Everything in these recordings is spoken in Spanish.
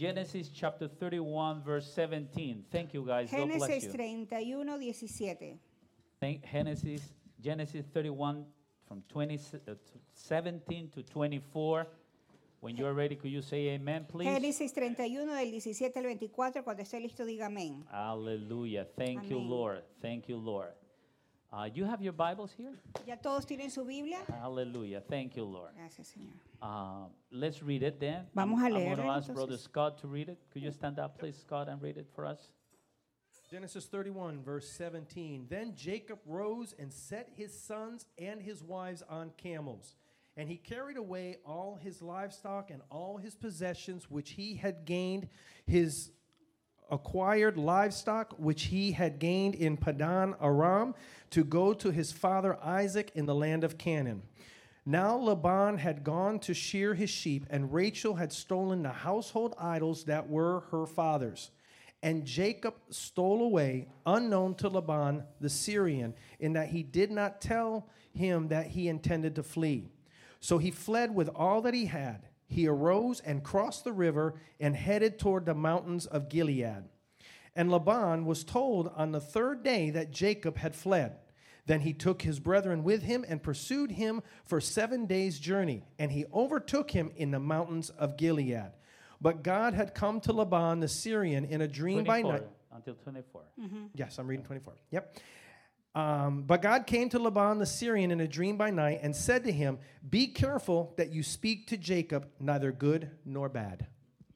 Genesis chapter 31, verse 17. Thank you, guys. God bless Génesis you. 31:17. Genesis 31 from 17 to 24. When you're ready, could you say amen, please? Génesis 31 del 17 al 24. Cuando esté listo, diga amén. Hallelujah. Thank you, Amén. Lord. Thank you, Lord. You have your Bibles here? ¿Ya todos tienen su Biblia? Hallelujah. Thank you, Lord. Gracias, Señor. Let's read it then. Vamos a I'm leerlo, going to ask entonces. Brother Scott to read it. Could you stand up, please, Scott, and read it for us? Genesis 31, verse 17. Then Jacob rose and set his sons and his wives on camels. And he carried away all his livestock and all his possessions, which he had gained, his acquired livestock, which he had gained in Padan Aram, to go to his father Isaac in the land of Canaan. Now Laban had gone to shear his sheep, and Rachel had stolen the household idols that were her father's. And Jacob stole away, unknown to Laban the Syrian, in that he did not tell him that he intended to flee. So he fled with all that he had. He arose and crossed the river and headed toward the mountains of Gilead. And Laban was told on the third day that Jacob had fled. Then he took his brethren with him and pursued him for 7 days' journey, and he overtook him in the mountains of Gilead. But God had come to Laban the Syrian in a dream by 24, night. until 24. Yes, I'm reading 24. Yep. But God came to Laban the Syrian in a dream by night and said to him, "Be careful that you speak to Jacob neither good nor bad."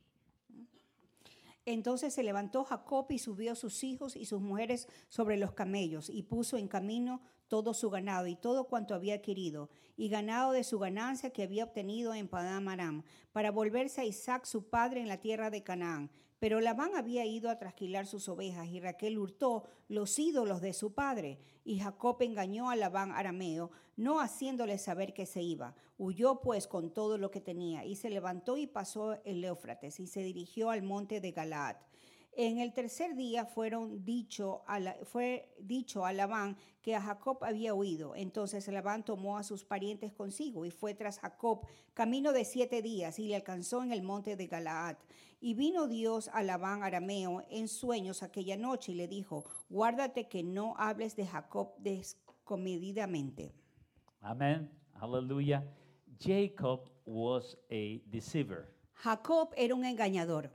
Entonces se levantó Jacob y subió sus hijos y sus mujeres sobre los camellos y puso en camino todo su ganado y todo cuanto había adquirido y ganado de su ganancia que había obtenido en Padán Aram para volverse a Isaac su padre en la tierra de Canaán. Pero Labán había ido a trasquilar sus ovejas y Raquel hurtó los ídolos de su padre. Y Jacob engañó a Labán arameo, no haciéndole saber que se iba. Huyó pues con todo lo que tenía y se levantó y pasó el Éufrates y se dirigió al monte de Galaad. En el tercer día fue dicho a Labán que a Jacob había huido. Entonces Labán tomó a sus parientes consigo y fue tras Jacob camino de 7 días y le alcanzó en el monte de Galaad. Y vino Dios a Labán arameo en sueños aquella noche y le dijo: guárdate que no hables de Jacob descomedidamente. Amen. Hallelujah. Jacob was a deceiver. Jacob era un engañador.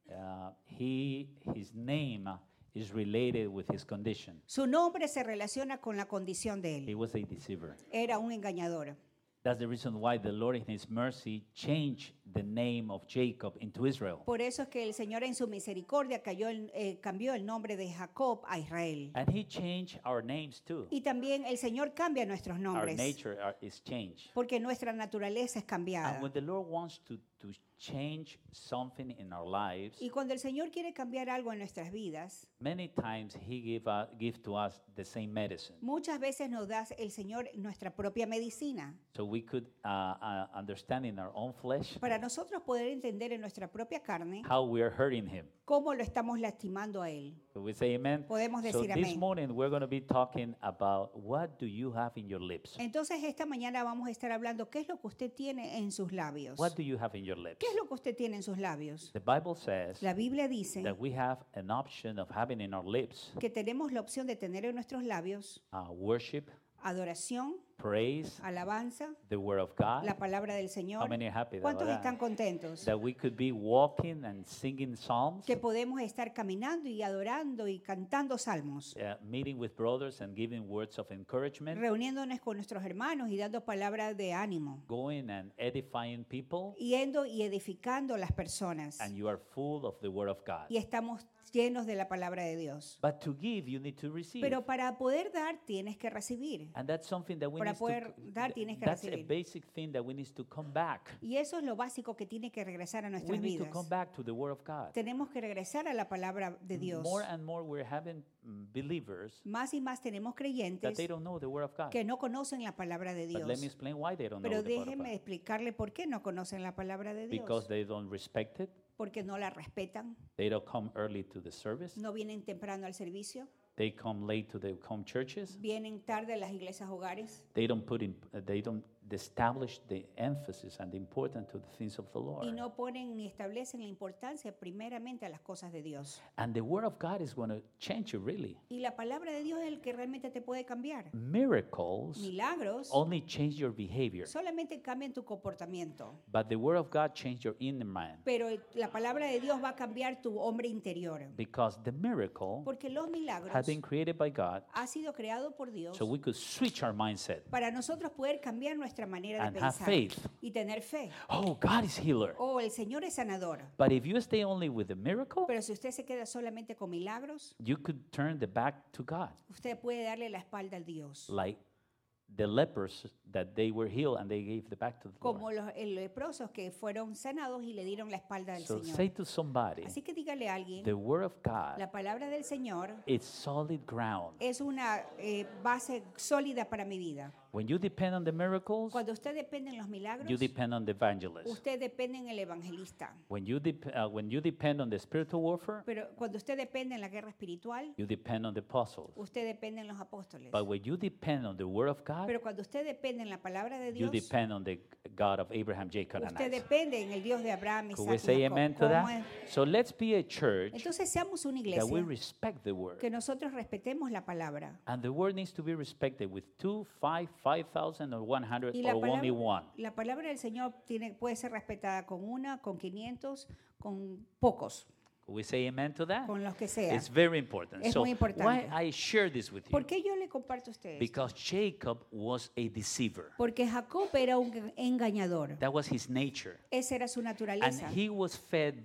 His name is related with his condition. Su nombre se relaciona con la condición de He él. was a deceiver. Era un engañador. That's the reason why the Lord in his mercy changed the name of Jacob into Israel. Por eso es que el Señor en su misericordia cambió el nombre de Jacob a Israel. And he changed our names too. Y también el Señor cambia nuestros Our nombres nature is changed. porque nuestra naturaleza es cambiada. And when the Lord wants to change something in our lives, Y cuando el Señor quiere cambiar algo en nuestras vidas, many times he give to us the same medicine. muchas veces nos da el Señor nuestra propia medicina So we could understand in our own flesh para nosotros poder entender en nuestra propia carne how we are hurting him. cómo lo estamos lastimando a Él. So we say amen. Podemos So decir this amén. morning we're going to be talking about what do you have in your lips? Entonces esta mañana vamos a estar hablando qué es lo que usted tiene en sus labios. What do you have in your lips? ¿Qué es lo que usted tiene en sus labios? The Bible says La Biblia dice that we have an option of having in our lips que tenemos la opción de tener en nuestros labios worship, adoración, praise, alabanza, the word of God. la palabra del How Señor. many are happy ¿Cuántos about están that? contentos? That we could be walking and singing psalms, Que podemos estar caminando y adorando y cantando salmos, meeting with brothers and giving words of encouragement, reuniéndonos con nuestros hermanos y dando palabras de ánimo, going and edifying people, yendo y edificando a las personas. and you are full of the word of God. Y estamos llenos de la palabra de Dios. But to give, you need to receive. Pero para poder dar tienes que recibir. And that's something that we Para need poder to dar, tienes que that's a recibir. basic thing that we need to come back. Y eso es lo básico que tiene que regresar a We nuestras need to vidas. come back to the word of God. Tenemos que regresar a la palabra de Dios. More and more we're having believers Más y más tenemos that creyentes they don't know the word of God. que no conocen la palabra de But let me Dios. explain why they don't know Pero the word of déjeme God. explicarle por qué no conocen la palabra de Because Dios. they don't respect it. Porque no la respetan, They don't come early to the service. no vienen temprano al servicio, They come late to the home churches. vienen tarde a las iglesias hogares, They don't establish the emphasis and the importance to the things of the y Lord. no ponen ni establecen la importancia primeramente a las cosas de Dios. And the Word of God is going to change you, really. Y la palabra de Dios es el que realmente te puede cambiar. Miracles Milagros only change your behavior, solamente cambian tu comportamiento, but the Word of God changes your inner man. pero la palabra de Dios va a cambiar tu hombre interior. Because the miracle Porque los milagros had been created by God ha sido creado por Dios so we could switch our mindset para nosotros poder cambiar nuestra manera de and have pensar faith. y tener fe. Oh, God is healer. Oh, el Señor es sanador. But if you stay only with the miracle, Pero si usted se queda solamente con milagros, you could turn the back to God. usted puede darle la espalda al Dios. Like the lepers that they were healed and they gave the back to the Como Lord. los leprosos que fueron sanados y le dieron la espalda al So Señor. say to somebody, Así que dígale a alguien, the Word of God la palabra del Señor is solid ground. es una base sólida para mi vida. When you depend on the miracles, Cuando usted depende en los milagros, you depend on the evangelist. usted depende en el evangelista. When you depend on the spiritual warfare, Pero cuando usted depende en la guerra espiritual, you depend on the apostles. usted depende en los apóstoles. But when you depend on the Word of God, Pero cuando usted depende en la palabra de you Dios, depend on the God of Abraham, Jacob, and usted Isaac. depende en el Dios de Abraham, Could we Isaac y say Jacob. amen to ¿Cómo that? es? So let's be a church Entonces seamos una that we iglesia respect the Word. que nosotros respetemos la palabra. And the Word needs to be respected with 2, 5, 5,000, or 100, Y or only one. la palabra del Señor puede ser respetada con una, con 500, con pocos, Could we say amen to that? con los que sea. It's very important. Es So muy importante. why I share this with you? ¿Por qué yo le comparto a ustedes? Because Jacob was a deceiver. Porque Jacob era un engañador. That was his nature. Esa era su And naturaleza. he was fed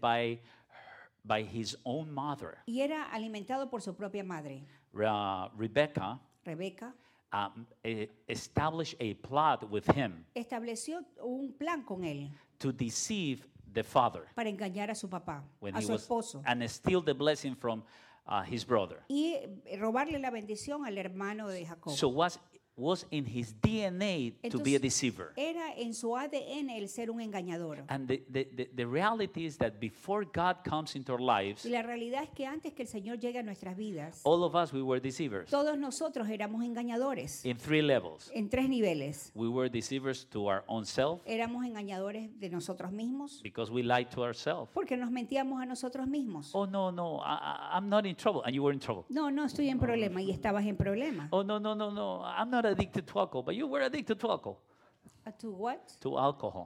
by his own mother. Y era alimentado por su propia madre, Rebecca Rebeca. established a plot with him Estableció un plan con él to deceive the father para engañar a su papá, when a he su was esposo, and steal the blessing from his brother. y robarle la bendición al hermano de Jacob. So was in his DNA to be a Entonces, deceiver. Era en su ADN el ser un engañador. And the reality is that before God comes into our lives, Y la realidad es que antes que el Señor llegue a nuestras vidas, all of us, we were deceivers todos nosotros éramos engañadores in 3 levels. en 3 niveles. We were deceivers to our own self Éramos engañadores de nosotros mismos because we lied to ourselves. porque nos mentíamos a nosotros mismos. Oh, no, I'm not in trouble. And you were in trouble. No, no estoy en problema y estabas en problema. Oh, no, I'm not addicted to alcohol, but you were addicted to alcohol. ¿To what? To alcohol.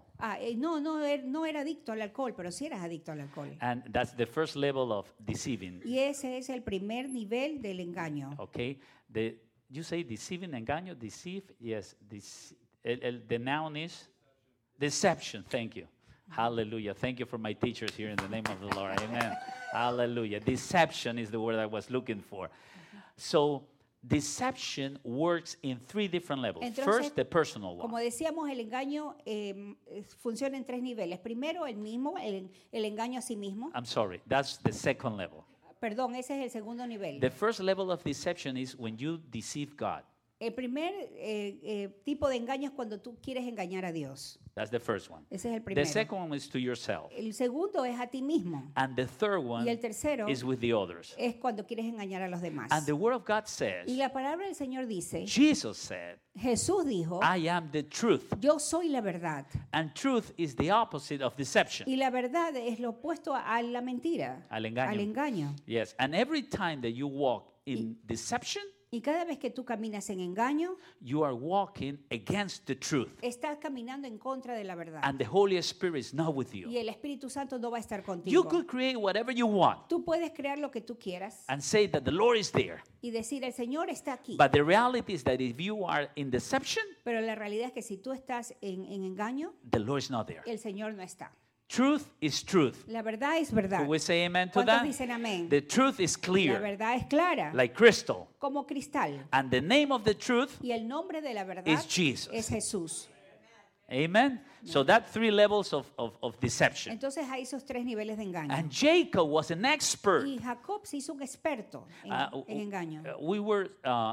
No era adicto al alcohol, pero sí eras adicto al alcohol. And that's the first level of deceiving. Y ese es el primer nivel del engaño. Okay? You say deceiving, engaño, deceive? Yes. The noun is deception. Thank you. Hallelujah. Thank you for my teachers here in the name of the Lord. Amen. Hallelujah. Deception is the word I was looking for. So, deception works in 3 different levels. Entonces, First, the personal Como one. decíamos, el engaño funciona en 3 niveles. Primero, el engaño a sí mismo. I'm sorry. That's the second level. Perdón, ese es el segundo nivel. The first level of deception is when you deceive God. El primer tipo de engaño es cuando tú quieres engañar a Dios. That's the first one. Ese es el The primero. second one is to yourself. El segundo es a ti mismo. And the third Y one el tercero is with the others. es cuando quieres engañar a los demás. And the word of God says, Y la palabra del Señor dice, Jesus said, Jesús dijo, I am the truth. yo soy la verdad. And truth is the opposite of deception. Y la verdad es lo opuesto a la mentira, Al engaño. al engaño. Yes. And every time that you walk in deception, Y cada vez que tú caminas en engaño, you are walking against the truth. estás caminando en contra de la verdad. And the Holy Spirit is not with Y you. el Espíritu Santo no va a estar You contigo. could create whatever you want Tú puedes crear lo que tú quieras and say that the Lord is there. y decir, el Señor está aquí. But the reality is that if you are in deception, Pero la realidad es que si tú estás en engaño, the Lord is not there. el Señor no está. Truth is truth. La verdad es verdad. Could we say amen to ¿Cuántos that? dicen amén? The truth is La clear, verdad es clara, like crystal. como cristal. And the name of the truth Y el nombre de la verdad is Jesus. es Jesús. Amen. So that 3 levels of deception. Entonces hay esos 3 niveles de engaño. And Jacob was an expert. Y Jacob se hizo un experto en engaño. We were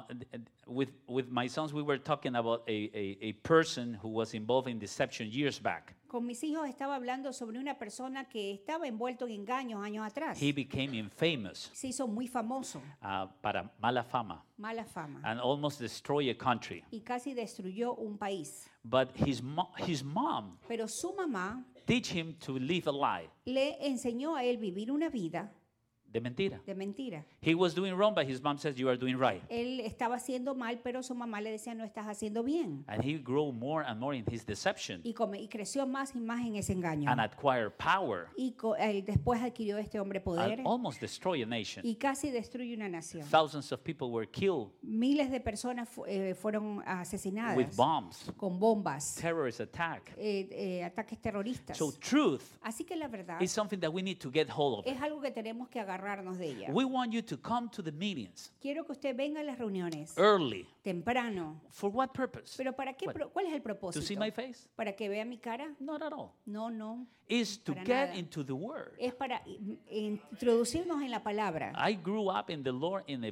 with my sons. We were talking about a person who was involved in deception years back. Con mis hijos estaba hablando sobre una persona que estaba envuelto en engaños años atrás. He became infamous Se hizo muy famoso, para mala fama mala fama, and almost destroy a country. y casi destruyó un país. But his mom Pero su mamá teach him to live a lie, le enseñó a él vivir una vida de mentira. de mentira. He was doing wrong, but his mom says you are doing right. Él estaba haciendo mal, pero su mamá le decía, no estás haciendo bien. And he grew more and more in his deception Y creció más y más en ese engaño. and acquired power Y después adquirió este hombre poder and almost destroy a nation. y casi destruye una nación. Thousands of people were killed Miles de personas fueron asesinadas with bombs, con bombas, terrorist attack. ataques terroristas. So truth Así que la verdad is something that we need to get hold of. es algo que tenemos que agarrarnos de ella. We want you to come to the meetings Quiero que usted venga a las reuniones early. temprano. For what purpose? Pero ¿para qué? What? ¿Cuál es el To propósito? see my face? ¿Para que vea mi cara? Not at all. No, no. Is to Para get nada. into the Word. Es para introducirnos en la palabra. I grew up in the Lord in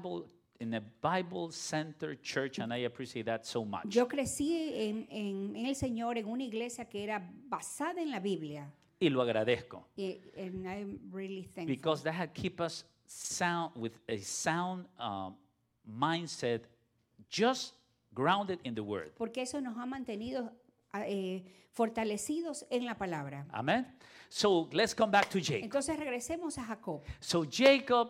a Bible centered church, and I appreciate that so much. Yo crecí en el Señor en una iglesia que era basada en la Biblia. Y lo agradezco And I'm really thankful. because that had keep us sound with a sound mindset, just grounded in the Word. Porque eso nos ha mantenido fortalecidos en la palabra. Amen. So let's come back to Jacob. Entonces regresemos a Jacob. So Jacob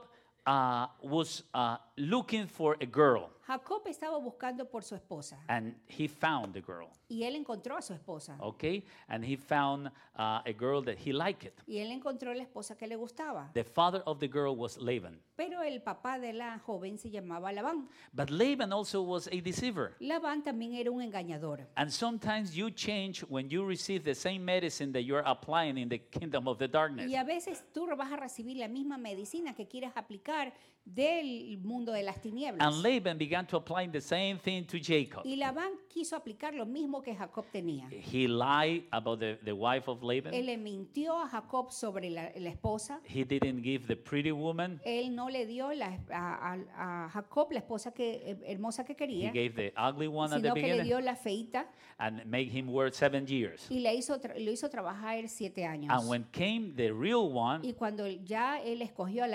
was looking for a girl, Jacob estaba buscando por su esposa and he found the girl. y él encontró a su esposa. Okay, and he found a girl that he liked. Y él encontró la esposa que le gustaba. The father of the girl was Laban, Pero el papá de la joven se llamaba Labán. but Laban also was a deceiver. Labán también era un engañador. And sometimes you change when you receive the same medicine that you're applying in the kingdom of the darkness. Y a veces tú vas a recibir la misma medicina que quieres aplicar del mundo de las tinieblas. And Laban began to apply the same thing to Jacob. Y Labán quiso aplicar lo mismo que Jacob tenía. He lied about the wife of Laban. Él le mintió a Jacob sobre la esposa. He didn't give the pretty woman. Él no le dio a Jacob la esposa hermosa que He quería, gave the ugly one at the sino que le beginning dio la feita and made him work 7 years. y lo hizo trabajar 7 años. And when came the real one, Y cuando ya él escogió a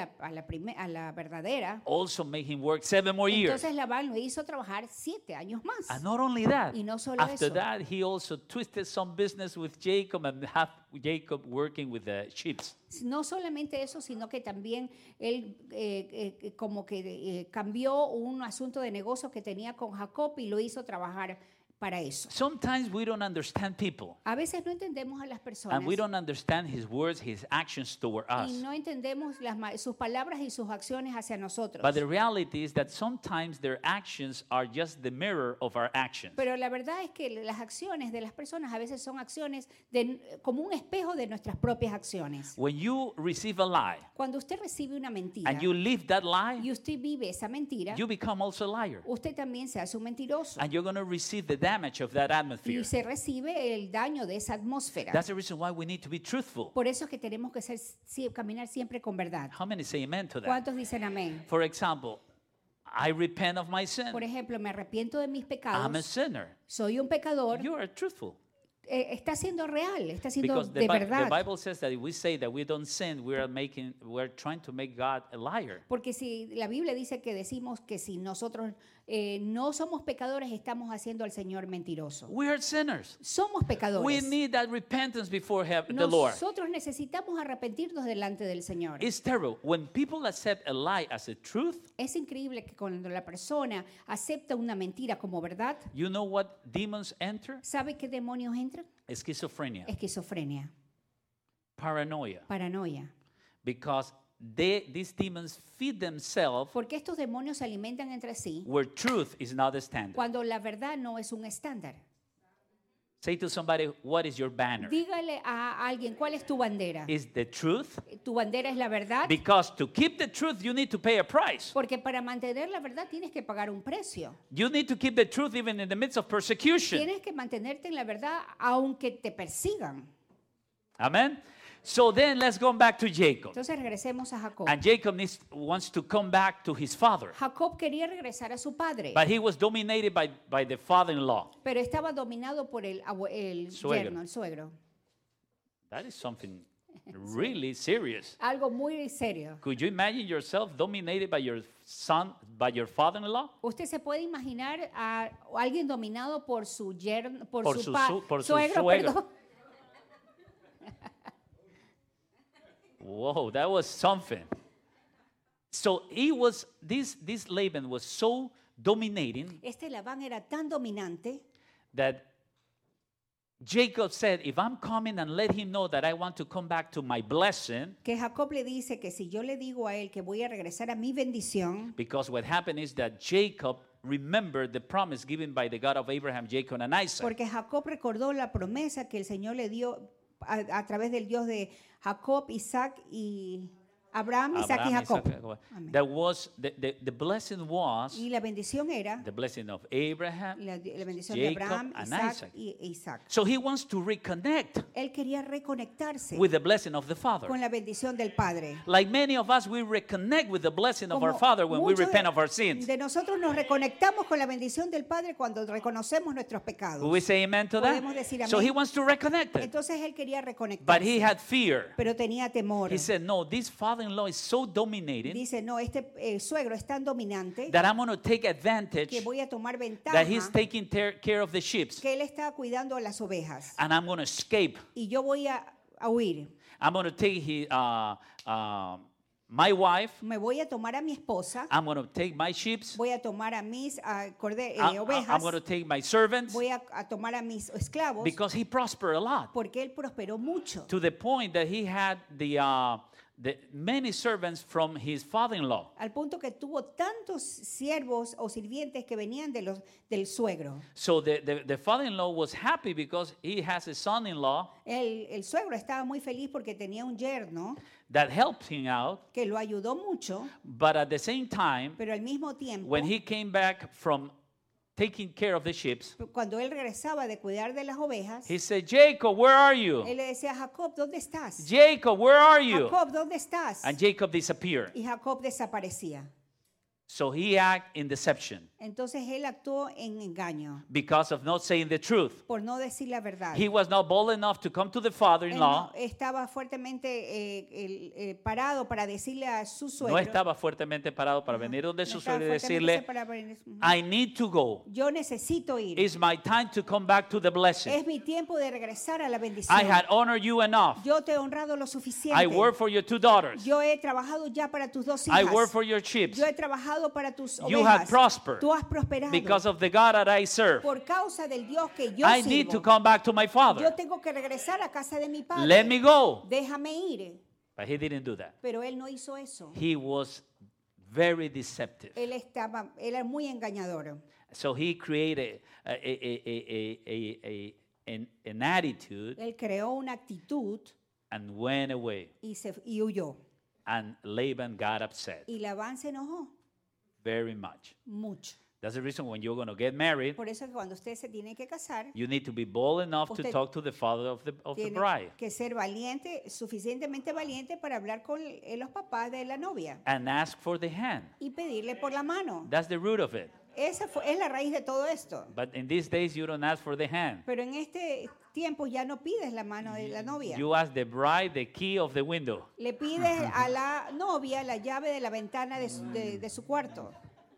la verdadera, also made him work 7 more years. entonces Labán lo hizo trabajar 7 años más. And not only that, Y no solo after eso. that, he also twisted some business with Jacob and have Jacob working with the sheep. No solamente eso, sino que también él como que cambió un asunto de negocio que tenía con Jacob y lo hizo trabajar para eso. Sometimes we don't understand people, A veces no entendemos a las personas and we don't understand his words, his actions toward y us. no entendemos sus palabras y sus acciones hacia nosotros. But the reality is that sometimes their actions are just the mirror of our actions. Pero la verdad es que las acciones de las personas a veces son acciones como un espejo de nuestras propias acciones. When you receive a lie Cuando usted recibe una mentira and you live that lie, y usted vive esa mentira, you become also a liar. usted también se hace un mentiroso And you're going to receive the damage of that atmosphere. y se recibe el daño de esa atmósfera. That's the reason why we need to be truthful. Por eso es que tenemos que caminar siempre con verdad. How many say amen to that? ¿Cuántos dicen amén? For example, I repent of my sin. Por ejemplo, me arrepiento de mis I'm a pecados, sinner. soy un pecador, You are truthful. está siendo real, está siendo Because de the verdad. Bible says that if we say that we don't sin, we're trying to make God a liar. Porque si la Biblia dice que decimos que si nosotros no somos pecadores, estamos haciendo al Señor mentiroso. We are sinners. Somos We pecadores. need that repentance before the Lord. Nosotros necesitamos arrepentirnos delante del Señor. It's terrible. When people accept a lie as a truth, Es increíble que cuando la persona acepta una mentira como verdad, you know what demons enter? ¿sabe qué demonios entran? Schizophrenia, Esquizofrenia, paranoia. paranoia. Because these demons feed themselves Porque estos demonios se alimentan entre sí where truth is not the standard. cuando la verdad no es un estándar. Say to somebody, what is your banner? Dígale a alguien, ¿cuál es tu bandera? Is the truth? ¿Tu bandera es la verdad? Because to keep the truth, you need to pay a price. Porque para mantener la verdad tienes que pagar un precio. You need to keep the truth even in the midst of persecution. Tienes que mantenerte en la verdad aunque te persigan. Amen? So then let's go back to Jacob. Entonces regresemos a Jacob. And Jacob wants to come back to his father. Jacob quería regresar a su padre, But he was dominated by the father-in-law. pero estaba dominado por el Suegro. yerno, el suegro. That is something really serious. Algo muy serio. Could you imagine yourself dominated by your son, by your father-in-law? ¿Usted se puede imaginar a alguien dominado por su yerno, por Por su, su pa- su- por su suegro, suegro. perdón? Whoa, that was something. So this Laban was so dominating Este Labán era tan dominante that Jacob said, if I'm coming and let him know that I want to come back to my blessing, que Jacob le dice que si yo le digo a él que voy a regresar a mi bendición, because what happened is that Jacob remembered the promise given by the God of Abraham, Jacob, and Isaac. porque Jacob recordó la promesa que el Señor le dio a través del Dios de Jacob, Isaac y Abraham, Isaac y Abraham, Jacob. Isaac, Jacob. Amén. That was the blessing was Y la bendición era the blessing of Abraham. la bendición de Jacob Abraham, and Isaac Isaac. y Isaac. So he wants to reconnect Él quería reconectarse with the blessing of the Father. con la bendición del Padre. Like many of us, we reconnect with the blessing of our Como Father when we muchos repent of our sins. de nosotros nos reconectamos con la bendición del Padre cuando reconocemos nuestros pecados. Will we say amen to Podemos that? decir So amén. he wants to reconnect it. Entonces él quería But he reconectarse, had fear. pero tenía temor. He said, no, this father-in-law is so dominating Dice, no, este suegro es tan dominante that I'm going to take advantage que voy a tomar ventaja that he's taking care of the sheep. que él está cuidando a las ovejas And I'm going to escape. y yo voy a huir. I'm going to take my wife. Me voy a tomar a mi esposa, I'm going to take my sheep. voy a tomar a mis I'm ovejas, going to take my servants. voy a tomar a mis esclavos, Because he prospered a lot. porque él prosperó mucho. To the point that he had the many servants from his father-in-law. Al punto que tuvo tantos siervos o sirvientes que venían del suegro. So the father-in-law was happy because he has a son-in-law El suegro estaba muy feliz porque tenía un yerno that helped him out. que lo ayudó mucho, But at the same time, pero al mismo tiempo, when he came back from taking care of the sheep, cuando él regresaba de cuidar de las ovejas, he said, Jacob, where are you? él le decía, Jacob, ¿dónde estás? Jacob, where are you? Jacob, ¿dónde estás? And Jacob disappeared. Y Jacob desaparecía. So he acted in deception Entonces él actuó en engaño because of not saying the truth. por no decir la verdad. He was not bold enough to come to the Él father-in-law. no estaba fuertemente parado para decirle a su No suegro. estaba fuertemente parado para venir donde no su estaba suegro y fuertemente decirle, para venir. I need to go. Yo necesito ir. It's my time to come back to the blessing. Es mi tiempo de regresar a la bendición. I had honored you enough. Yo te he honrado lo suficiente. I work for your 2 daughters. Yo he trabajado ya para tus 2 I hijas. work for your sheep. Yo he trabajado para tus You ovejas. have prospered Tú has prosperado. because of the God that I serve. Por causa del Dios que yo I sirvo. need to come back to my Yo father. tengo que regresar a casa de mi padre. Let me go. Déjame ir. But he didn't do that. Pero él no hizo eso. He was very deceptive. Él era muy engañador. So he created an attitude Él creó una actitud and went away. y huyó. And Laban got upset Y Labán se enojó very much. mucho. That's the reason when you're going to get married, Por eso que cuando usted se tiene que casar, you need to be bold enough to Usted talk to the father of the tiene bride que ser valiente, suficientemente valiente para hablar con los papás de la novia and ask for the hand. y pedirle por la mano. That's the root of it. Esa es la raíz de todo esto. But in these days, you don't ask for the hand. Pero en este tiempo ya no pides la mano de la novia. You ask the bride the key of the window. Le pides a la novia la llave de la ventana de su cuarto.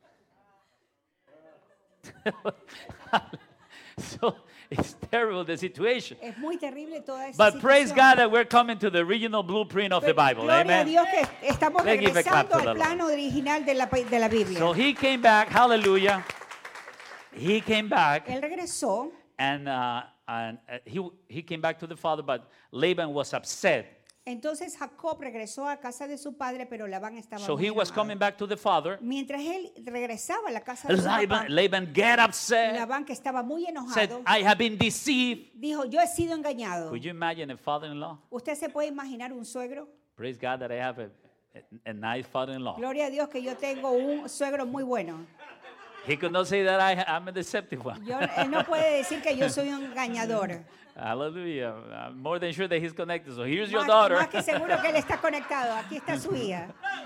So it's terrible the situation. Es muy terrible toda esa But praise situación. God that we're coming to the original blueprint of the Pero Bible. Gloria a Amen. Dios que estamos Let's give a clap regresando to the al plano original de la Biblia. So he came back. Hallelujah. He came back Él regresó and he came back to the father, but Laban was upset Entonces Jacob regresó a casa de su padre, pero Labán estaba So muy he was enojado. coming back to the father. Mientras él regresaba a la casa de su papá, Laban get upset, Labán, que estaba muy said, enojado, I have been deceived. dijo, yo he sido engañado. Could you imagine a father-in-law? ¿Usted se puede imaginar un suegro? Praise God that I have a nice father-in-law. Gloria a Dios que yo tengo un suegro muy bueno. He could not say that I'm a deceptive one. Él no puede decir que yo soy un engañador. Hallelujah. I'm more than sure that he's connected. So here's your Más, daughter. más que seguro que él está conectado. Aquí está su hija.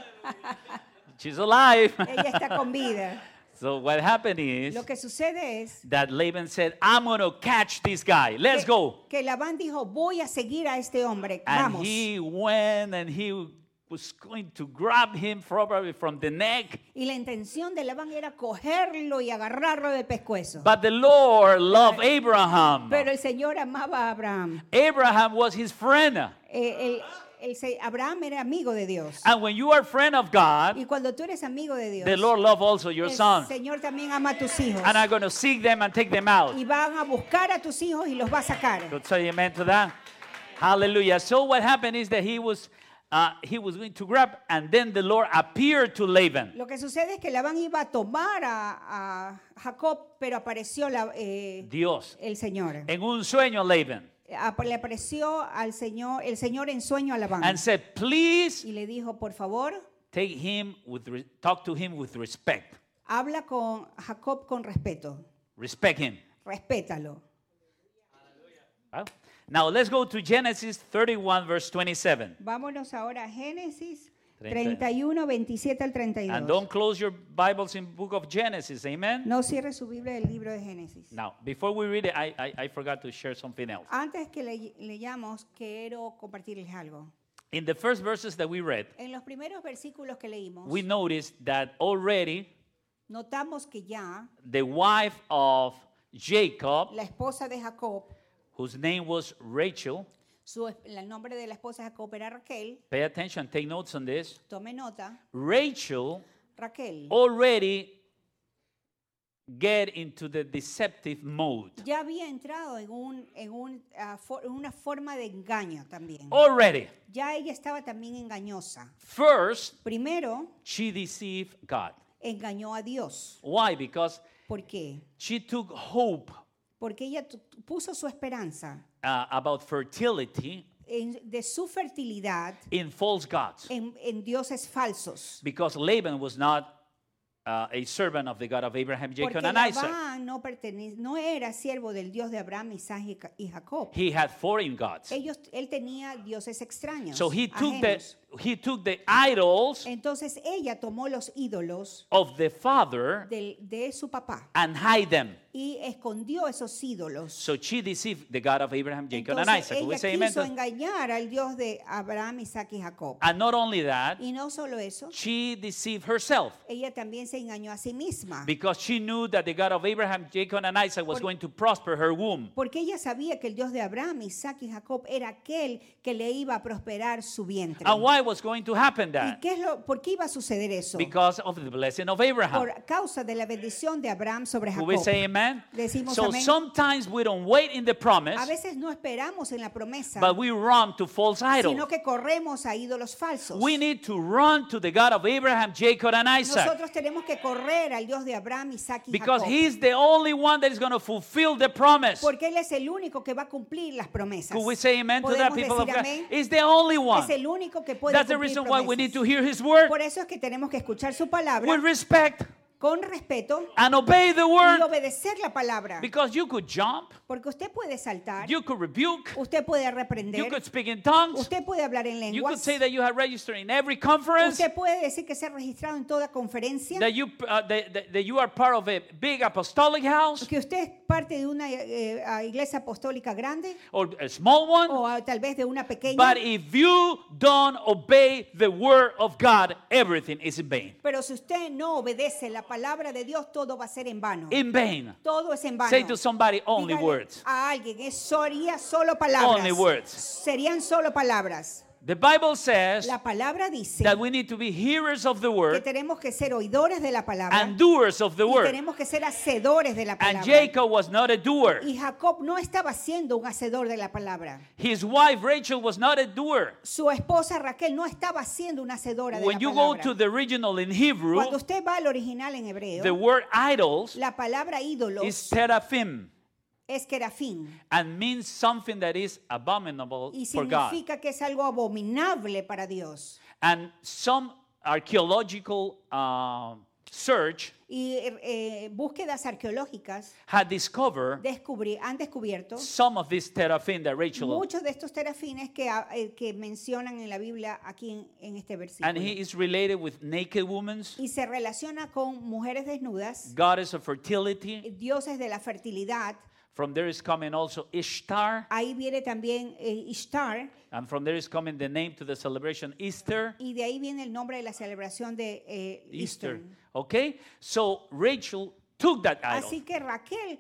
She's alive. Ella está con vida. So what happened is Lo que sucede es that Laban said, I'm going to catch this guy. Let's go. que Labán dijo, voy a seguir a este hombre. And Vamos. he went and he was going to grab him probably from the neck. Y la intención de Labán era cogerlo y agarrarlo del pescuezo. But the Lord loved Abraham. Pero el Señor amaba a Abraham. Abraham was his friend. Abraham era amigo de Dios. And when you are a friend of God, Y cuando tú eres amigo de Dios, the Lord loves also your el son. Señor también ama a tus hijos. And I'm going to seek them and take them out. Y van a buscar a tus hijos y los va a sacar. Could say amen to that? Hallelujah. So what happened is that he was going to grab, and then the Lord appeared to Laban. Lo que sucede es que Labán iba a tomar a Jacob, pero apareció Dios. el Señor. En un sueño a Laban. Le apareció al Señor, el Señor en sueño a Labán. And said, please Y le dijo, por favor, talk to him with respect. habla con Jacob con respeto. Respect him. Respétalo. Well, now let's go to Genesis 31 verse 27. Vámonos ahora a Génesis 30. 31, 27 al And 32. don't close your Bibles in book of Genesis. Amen. No cierre su Biblia del libro de Génesis. Now, before we read it, I forgot to share something else. Antes que leyamos, quiero compartirles algo. In the first verses that we read, En los primeros versículos que leímos, we noticed that already notamos que ya the wife of Jacob, la esposa de Jacob, whose name was Rachel, el nombre de la esposa de Jacob era Raquel, pay attention, take notes on this. tome nota, Rachel Raquel already get into the deceptive mode. ya había entrado en una forma de engaño también. Already. Ya ella estaba también engañosa. First, Primero, she deceived God. engañó a Dios. Why? Because ¿Por qué? she took hope Porque ella puso su esperanza about fertility de su fertilidad in false gods. en dioses falsos. Because Laban was not a servant of the God of Abraham, Jacob, Porque and Isaac. Labán no era siervo del Dios de Abraham, Isaac y Jacob. He had foreign gods. Él tenía dioses extraños, So he ajenos. took the idols Entonces ella tomó los ídolos of the father de su papá and hide them. y escondió esos ídolos. So she deceived the God of Abraham, Jacob, and Entonces Isaac. We ella say amen quiso to- engañar al Dios de Abraham, Isaac y Jacob. And not only that, Y no solo eso, she deceived herself ella también se engañó a sí misma. because she knew that the God of Abraham, Jacob, and Isaac was going to prosper her womb. Porque ella sabía que el Dios de Abraham, Isaac y Jacob era aquel que le iba a prosperar su vientre. And why was going to happen ¿Y that? por qué iba a suceder eso? Because of the blessing of Abraham. Por causa de la bendición de Abraham sobre Will we Jacob. say amen? Decimos So amén. sometimes we don't wait in the promise, A veces no esperamos en la promesa, but we run to false idols. sino que corremos a ídolos falsos. We need to run to the God of Abraham, Jacob, and Isaac Nosotros tenemos que correr al Dios de Abraham, Isaac y because Jacob. He's the only one that is going to fulfill the promise. Porque Él es el único que va a cumplir las promesas. Could we say amen to that, Podemos people of decir God? amén. He's the only one. Es el único que puede That's the cumplir reason why we promesas. need to hear His word Por eso es que tenemos que escuchar su palabra with respect con respeto and obey the y word, obedecer la palabra. because you could jump, Porque usted puede saltar, you could rebuke, usted puede you reprender, could speak in tongues, usted puede hablar en you could lenguas, say that you have registered in every conference, usted puede decir que se ha registrado en toda conferencia, that you are part of a big apostolic house que usted es parte de una iglesia apostólica grande or a small one. o tal vez de una pequeña. But if you don't obey the word of God, everything is in vain. Pero si usted no obedece la palabra de Dios, todo va a ser en vano. In vain. Todo es en vano. Say to somebody, only Dígale words. a alguien, sería solo palabras. Only words. Serían solo palabras. The Bible says La palabra dice that we need to be hearers of the que word tenemos que ser oidores de la palabra and doers of the y word. tenemos que ser hacedores de la And palabra. Jacob was not a doer. Y Jacob no estaba siendo un hacedor de la palabra. His wife Rachel was not a doer. Su esposa Raquel no estaba siendo una hacedora de When la you go palabra. to the original in Hebrew, Cuando usted va al original en hebreo, the word idols la palabra ídolos is teraphim es querafín and means something that is abominable y for God. significa que es algo abominable para Dios. And some archaeological search Y búsquedas arqueológicas had discovered han descubierto some of these teraphim that Rachel muchos de estos terafines que mencionan en la Biblia aquí en este versículo. and he is related with naked women, Y se relaciona con mujeres desnudas, goddess of fertility. dioses de la fertilidad. From there is coming also Ishtar, Ahí viene también Ishtar, and from there is coming the name to the celebration Easter. y de ahí viene el nombre de la celebración de Easter. Easter. Okay? So Rachel took that idol Así que Raquel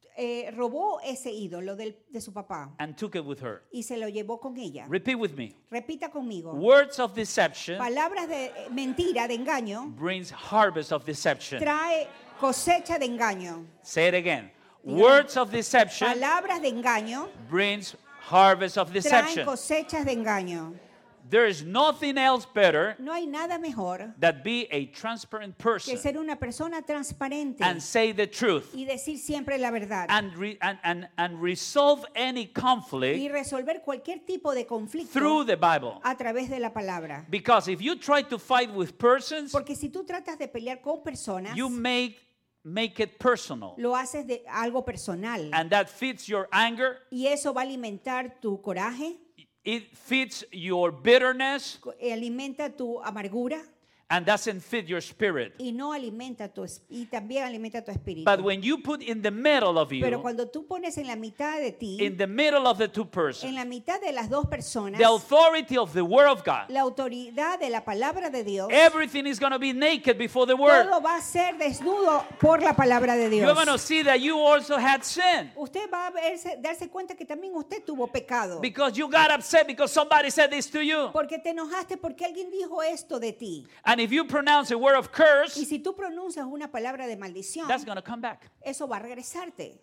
robó ese ídolo de su papá and took it with her. y se lo llevó con ella. Repeat with me. Repita conmigo. Words of deception Palabras de mentira, de engaño, brings harvest of deception. trae cosecha de engaño. Say it again. Words of deception Palabras de engaño brings harvest of traen deception. cosechas de engaño. There is nothing else better No hay nada mejor than be a transparent que person ser una persona transparente and say the truth y decir siempre la verdad and resolve any y conflict resolver cualquier tipo de conflicto through the Bible. a través de la palabra. Because if you try to fight with persons, Porque si tú tratas de pelear con personas, you make it personal. lo haces de algo personal And that feeds your anger, y eso va a alimentar tu coraje, it feeds your bitterness, alimenta tu amargura and doesn't feed your spirit. y no alimenta y también alimenta tu espíritu. But when you put in the middle of Pero you, cuando tú pones en la mitad de ti, in the middle of the two en persons, la mitad de las dos personas, the authority of the Word of God, la autoridad de la palabra de Dios, everything is going to be naked before the Word. todo va a ser desnudo por la palabra de You're Dios. going to see that you also had sin Usted va a darse cuenta que también usted tuvo pecado. because you got upset because somebody said this to you. Porque te enojaste porque alguien dijo esto de ti. And if you pronounce a word of Y curse, si tú pronuncias una palabra de maldición, that's going to come back. eso va a regresarte.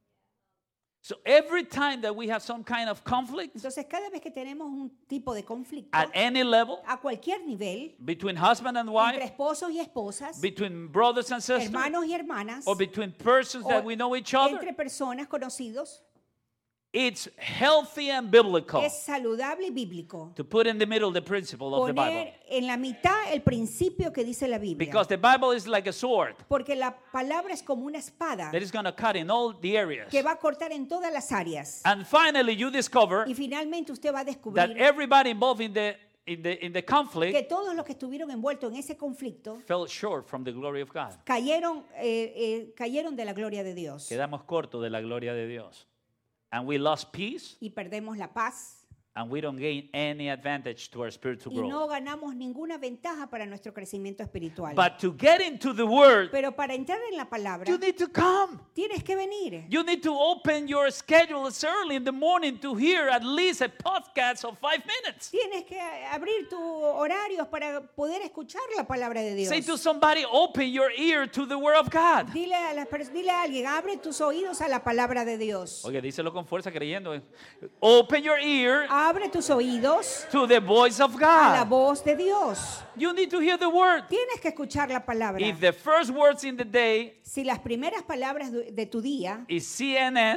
So every time that we have some kind of conflict Entonces, cada vez que tenemos un tipo de conflicto, at any level, a cualquier nivel, between husband and entre wife, esposos y esposas, between brothers and sisters, hermanos y hermanas, or between persons that o we know each other, entre personas conocidos, it's healthy and biblical es saludable y bíblico to put in the middle the principle of the Bible. poner en la mitad el principio que dice la Biblia. Because the Bible is like a sword Porque la palabra es como una espada that is going to cut in all the areas. que va a cortar en todas las áreas. And finally, you discover Y finalmente usted va a that descubrir everybody involved in the conflict que todos los que estuvieron envueltos en ese conflicto fell short from the glory of God. cayeron de la gloria de Dios Quedamos cortos de la gloria de Dios. And we lost peace, y perdemos la paz and we don't gain any advantage to our spiritual y no growth. ganamos ninguna ventaja para nuestro crecimiento espiritual. But to get into the Word, Pero para entrar en la palabra you need to come. tienes que venir. You need to open your schedules early in the morning to hear at least a podcast of 5 minutes. Tienes que abrir tus horarios para poder escuchar la palabra de Dios. Say to somebody, open your ear to the Word of God. Dile a alguien, abre tus oídos a la palabra de Dios. Oye, díselo con fuerza creyendo. Open your ear Abre tus oídos to the voice of a la God. voz de Dios. You need to hear the Word. Tienes que escuchar la palabra. If the first words in the day Si las primeras palabras de tu día is CNN,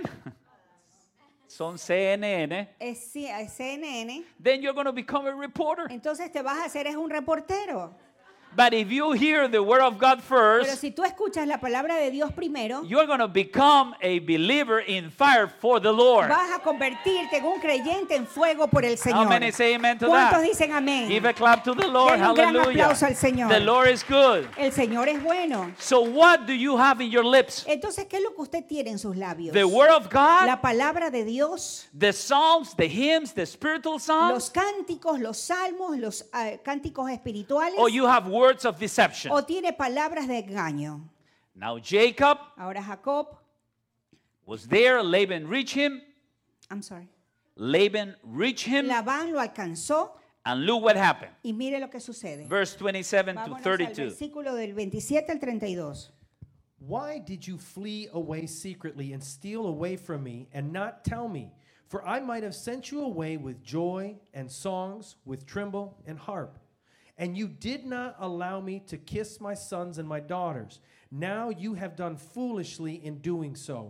son CNN, es CNN, then you're going to become a reporter. entonces te vas a hacer es un reportero. But if you hear the Word of God Pero first, si tú escuchas la palabra de Dios primero, you're going to become a believer in fire for the Lord. vas a convertirte en un creyente en fuego por el How Señor. many say amen to ¿Cuántos that? dicen amén? Give a clap to the Lord. Den un gran Hallelujah. aplauso al Señor. The Lord is good. El Señor es bueno. So what do you have in your lips? Entonces, ¿qué es lo que usted tiene en sus labios? The Word of God, La palabra de Dios, the psalms, the hymns, the spiritual los songs, cánticos, los salmos, los cánticos espirituales, or you have words of deception. o tiene palabras de engaño. Now Jacob Ahora Jacob, was there. Laban reached him. I'm sorry. Laban reached him Labán lo alcanzó And look what happened. Y mire lo que sucede. Verse 27 to Vámonos al 32. versículo del 27 al 32. Why did you flee away secretly and steal away from me and not tell me? For I might have sent you away with joy and songs, with timbrel and harp. And you did not allow me to kiss my sons and my daughters. Now you have done foolishly in doing so.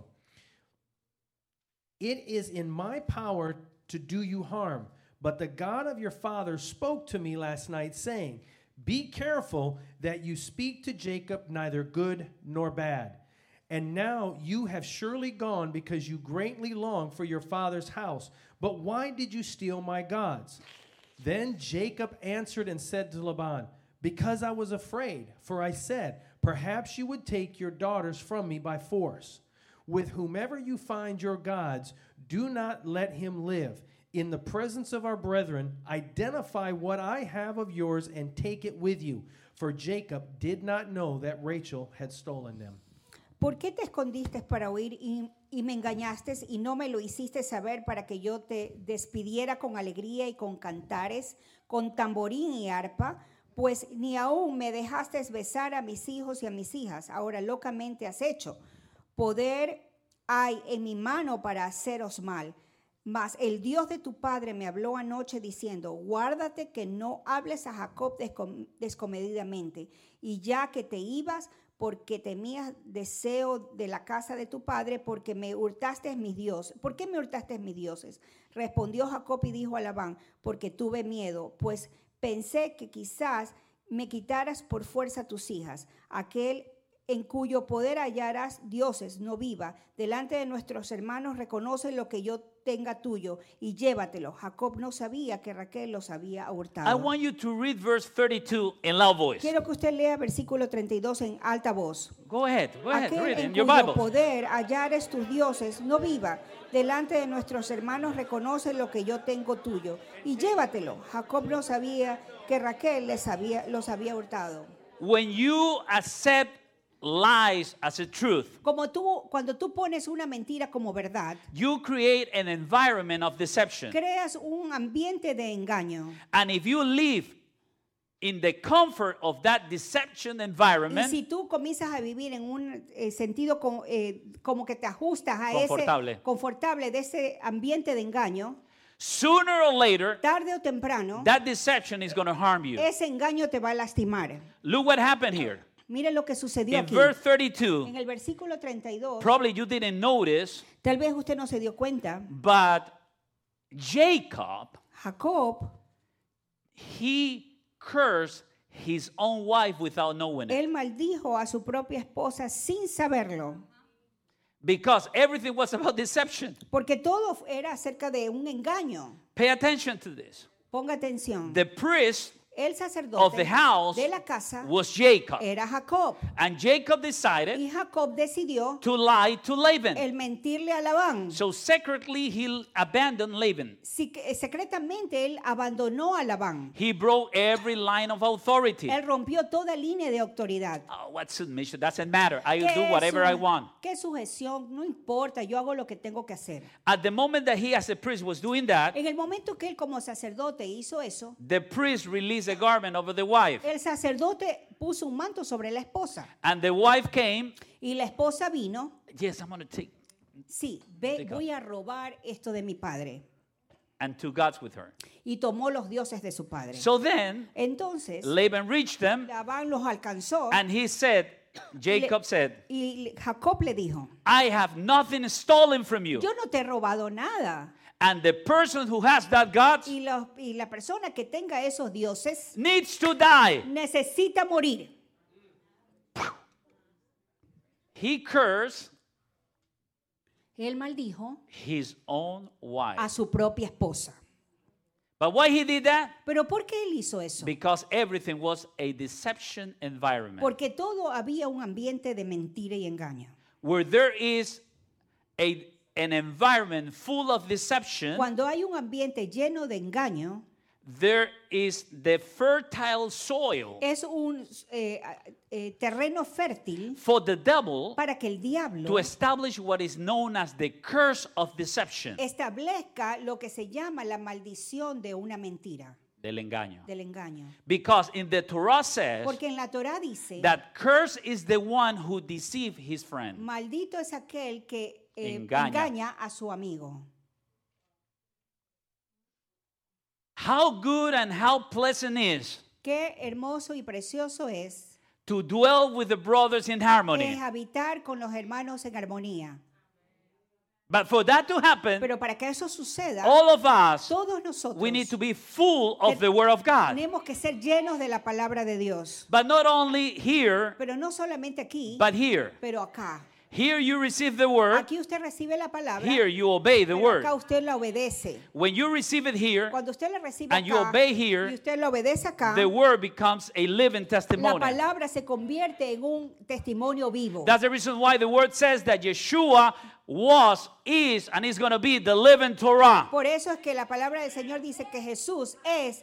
It is in my power to do you harm. But the God of your father spoke to me last night, saying, Be careful that you speak to Jacob neither good nor bad. And now you have surely gone because you greatly long for your father's house. But why did you steal my gods? Then Jacob answered and said to Laban, Because I was afraid, for I said, Perhaps you would take your daughters from me by force. With whomever you find your gods, do not let him live. In the presence of our brethren, identify what I have of yours and take it with you. For Jacob did not know that Rachel had stolen them. ¿Por qué te escondiste para huir y me engañaste y no me lo hiciste saber para que yo te despidiera con alegría y con cantares, con tamborín y arpa? Pues ni aún me dejaste besar a mis hijos y a mis hijas. Ahora locamente has hecho. Poder hay en mi mano para haceros mal. Mas el Dios de tu padre me habló anoche diciendo, guárdate que no hables a Jacob descomedidamente. Y ya que te ibas, porque temías deseo de la casa de tu padre, porque me hurtaste mis dioses. ¿Por qué me hurtaste mis dioses? Respondió Jacob y dijo a Labán, porque tuve miedo, pues pensé que quizás me quitaras por fuerza tus hijas. Aquel en cuyo poder hallarás dioses no viva. Delante de nuestros hermanos reconoce lo que yo tenga tuyo y llévatelo. Jacob no sabía que Raquel los había hurtado. I want you to read verse 32 in loud voice. Quiero que usted lea versículo 32 en alta voz. Go ahead, Aquel read it en in your cuyo Bible. poder hallares tus dioses no viva. Delante de nuestros hermanos reconoce lo que yo tengo tuyo y llévatelo. Jacob no sabía que Raquel los había hurtado. When you accept lies as a truth, Cuando tú pones una mentira como verdad, you create an environment of deception. creas un ambiente de engaño. And if you live in the comfort of that deception Y environment, si tú comienzas a vivir en un sentido como que te ajustas a Confortable. ese confortable de ese ambiente de engaño, sooner or later, tarde o temprano, that deception is going to harm you. ese engaño te va a lastimar. Look what happened here. Mire lo que sucedió In aquí. verse 32, En el versículo 32, probably you didn't notice, tal vez usted no se dio cuenta, but Jacob, Jacob, he cursed his own wife without knowing it. él maldijo a su propia esposa sin saberlo, Because everything was about deception. porque todo era acerca de un engaño. Pay attention to this. Ponga atención. The priest El of sacerdote the house de la casa was Jacob. era Jacob. And Jacob decided Y Jacob decidió to lie to Laban. el mentirle a Labán. So secretly he abandoned Laban. Secretamente él abandonó a Labán. He broke every line of authority. Él rompió toda línea de autoridad. Oh, what submission? Doesn't matter. I ¿Qué do whatever I want. ¿Qué sujeción? No importa, yo hago lo que tengo que hacer. At the moment that he as a priest was doing that, En el momento que él como sacerdote hizo eso, the priest released a garment over the wife. el sacerdote puso un manto sobre la esposa. And the wife came, Y la esposa vino, yes, I'm going to take, sí, voy a robar esto de mi padre. and took gods with her. Y tomó los dioses de su padre. So then Entonces, Laban reached them, Labán los alcanzó. and he said, Jacob said, Y Jacob le dijo, I have nothing stolen from you. yo no te he robado nada. And the person who has that God Y la persona que tenga esos dioses needs to die. necesita morir. He cursed Él maldijo his own a wife. su propia esposa. But why he did that? ¿Pero por qué él hizo eso? Because everything was a deception environment. Porque todo había un ambiente de mentira y engaño. Where there is an environment full of deception, Cuando hay un ambiente lleno de engaño, there is the fertile soil es un terreno fértil for the devil para que el diablo to establish what is known as the curse of deception. establezca lo que se llama la maldición de una mentira. del engaño. del engaño. Because in the Torah says Porque en la Torá dice, that curse is the one who deceived his friend. maldito es aquel que Engaña. engaña a su amigo. How good and how pleasant is Qué hermoso y precioso es to dwell with the brothers in harmony. habitar con los hermanos en armonía. But for that to happen, Pero para que eso suceda, all of us, todos nosotros we need to be full of the Word of God. tenemos que ser llenos de la palabra de Dios. But not only here, Pero no solamente aquí, but here. pero acá. Here you receive the Word. Aquí usted recibe la palabra, Here you obey the pero Word. acá usted la obedece. When you receive it here, Cuando usted la recibe and you acá obey here, y usted la obedece acá, the Word becomes a living la testimony. palabra se convierte en un testimonio vivo. That's the reason why the Word says that Yeshua was, is, and is going to be the living Torah. Por eso es que la palabra del Señor dice que Jesús es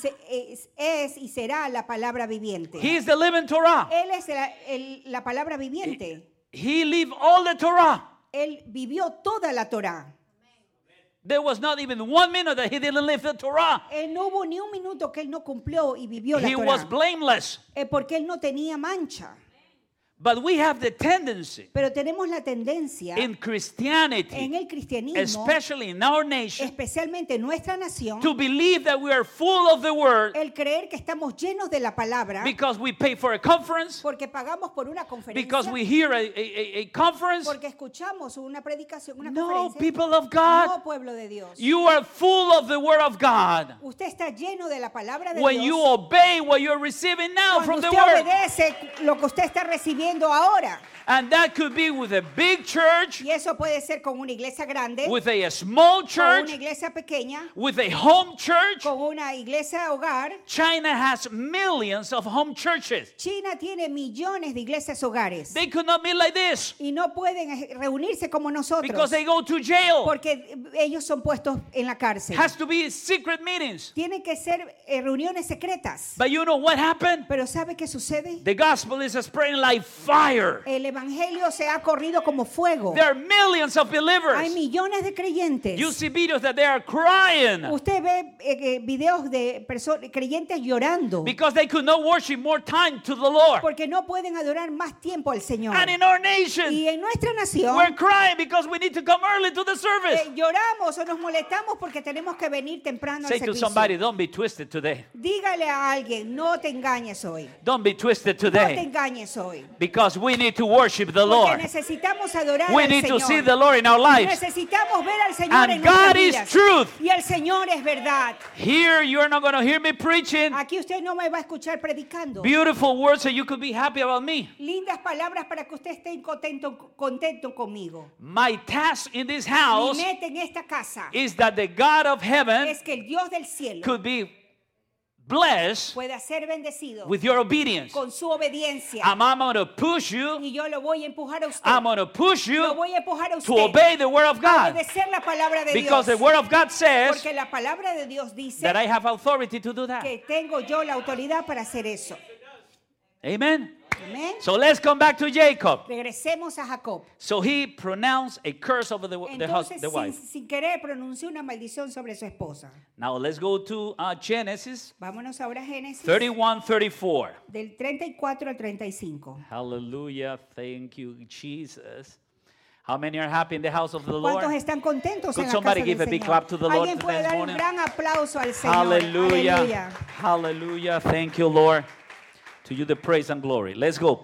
y será la palabra viviente. He is the living Torah. Él es la palabra viviente. He lived all the Torah. Él vivió toda la Torá. There was not even 1 minute that he didn't live the Torah. No hubo ni un minuto que él no cumplió y vivió la He was Torá. blameless. Porque él no tenía mancha. But we have the tendency Pero tenemos la tendencia in Christianity, en el cristianismo, especially in our nation, especialmente en nuestra nación, to believe that we are full of the Word el creer que estamos llenos de la palabra because we pay for a conference, porque pagamos por una because conferencia, we hear a conference. porque escuchamos una predicación, una No, conferencia. people of God, No, pueblo de Dios. you are full of the Word of God. Usted está lleno de la palabra de When Dios. you obey what you're receiving now from Cuando the usted Word. obedece lo que usted está recibiendo ahora. And that could be with a big church, Y eso puede ser con una iglesia grande, with a small con church, una iglesia pequeña, with a home church. con una iglesia hogar. China has millions of home churches. China tiene millones de iglesias hogares. They could not be like this Y no pueden reunirse como nosotros. because they go to jail. Porque ellos son puestos en la cárcel. Has to be secret meetings. Tienen que ser reuniones secretas. But you know what happened? Pero ¿sabe qué sucede? The gospel is spreading like fire. El evangelio se ha corrido como fuego. There are millions of Hay believers. millones de creyentes. You see videos that they are crying Usted ve videos de creyentes llorando because they could not worship more time to the Lord. porque no pueden adorar más tiempo al Señor. And in our nation, Y en nuestra nación we're crying because we need to come early to the service. lloramos o nos molestamos porque tenemos que venir temprano al Say to servicio. somebody, don't be twisted today. Dígale a alguien, no te engañes hoy. Don't be twisted No te today engañes hoy. because we need to worship the Porque Lord. necesitamos adorar We al need to Señor. see the Lord in our lives. Necesitamos ver al Señor And en nuestras God is vidas. truth. Y el Señor es verdad. Here, you're not going to hear me preaching Aquí usted no me va a escuchar predicando. beautiful words so you could be happy about me. Lindas palabras para que usted esté contento conmigo. My task in this Mi house meta en esta casa is that the God of heaven es que el Dios del cielo could be blessed pueda ser bendecido with your obedience. con su obediencia. I'm going to push you. Y yo lo voy a empujar a usted. I'm going to push Lo you voy a empujar a usted to obey the word of a God obedecer la palabra de because the Dios. word of God says Porque la palabra de Dios dice that I have authority to do that. que tengo yo la autoridad para hacer eso. Amen. Amén. So let's come back to Jacob. Regresemos a Jacob. So he pronounced a curse over the Entonces, wife. sin querer, pronunció una maldición sobre su esposa. Now let's go to Genesis Vámonos ahora a Génesis 31:34. del 34 al 35. Hallelujah. Thank you, Jesus. How many are happy in the house of the ¿Cuántos Lord? están contentos Could en la somebody casa give del a big Señor? clap to the Lord Alguien puede this dar un morning? gran aplauso al Señor. Hallelujah. Aleluya. Hallelujah. Thank you, Lord. To you the praise and glory. Let's go.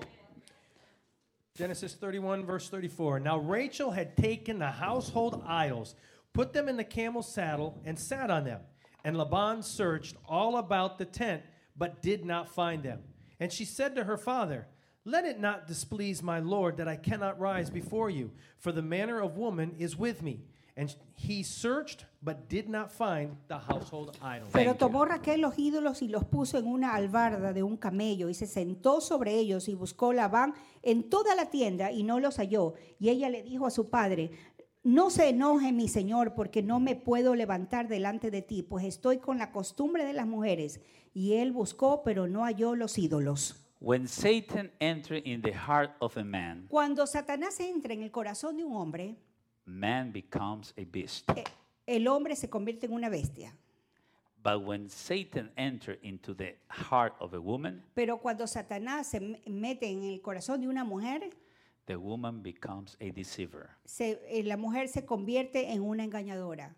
Genesis 31, verse 34. Now Rachel had taken the household idols, put them in the camel's saddle, and sat on them. And Laban searched all about the tent, but did not find them. And she said to her father, Let it not displease my lord that I cannot rise before you, for the manner of woman is with me. And he searched, but did not find the household idols. Pero Thank you. tomó Raquel los ídolos y los puso en una albarda de un camello y se sentó sobre ellos y buscó Labán en toda la tienda y no los halló. Y ella le dijo a su padre, no se enoje mi señor porque no me puedo levantar delante de ti, pues estoy con la costumbre de las mujeres. Y él buscó, pero no halló los ídolos. When Satan enters in the heart of a man, Cuando Satanás entra en el corazón de un hombre, man becomes a beast. el hombre se convierte en una bestia. But when Satan entered into the heart of a woman, Pero cuando Satanás se mete en el corazón de una mujer, the woman becomes a deceiver. la mujer se convierte en una engañadora.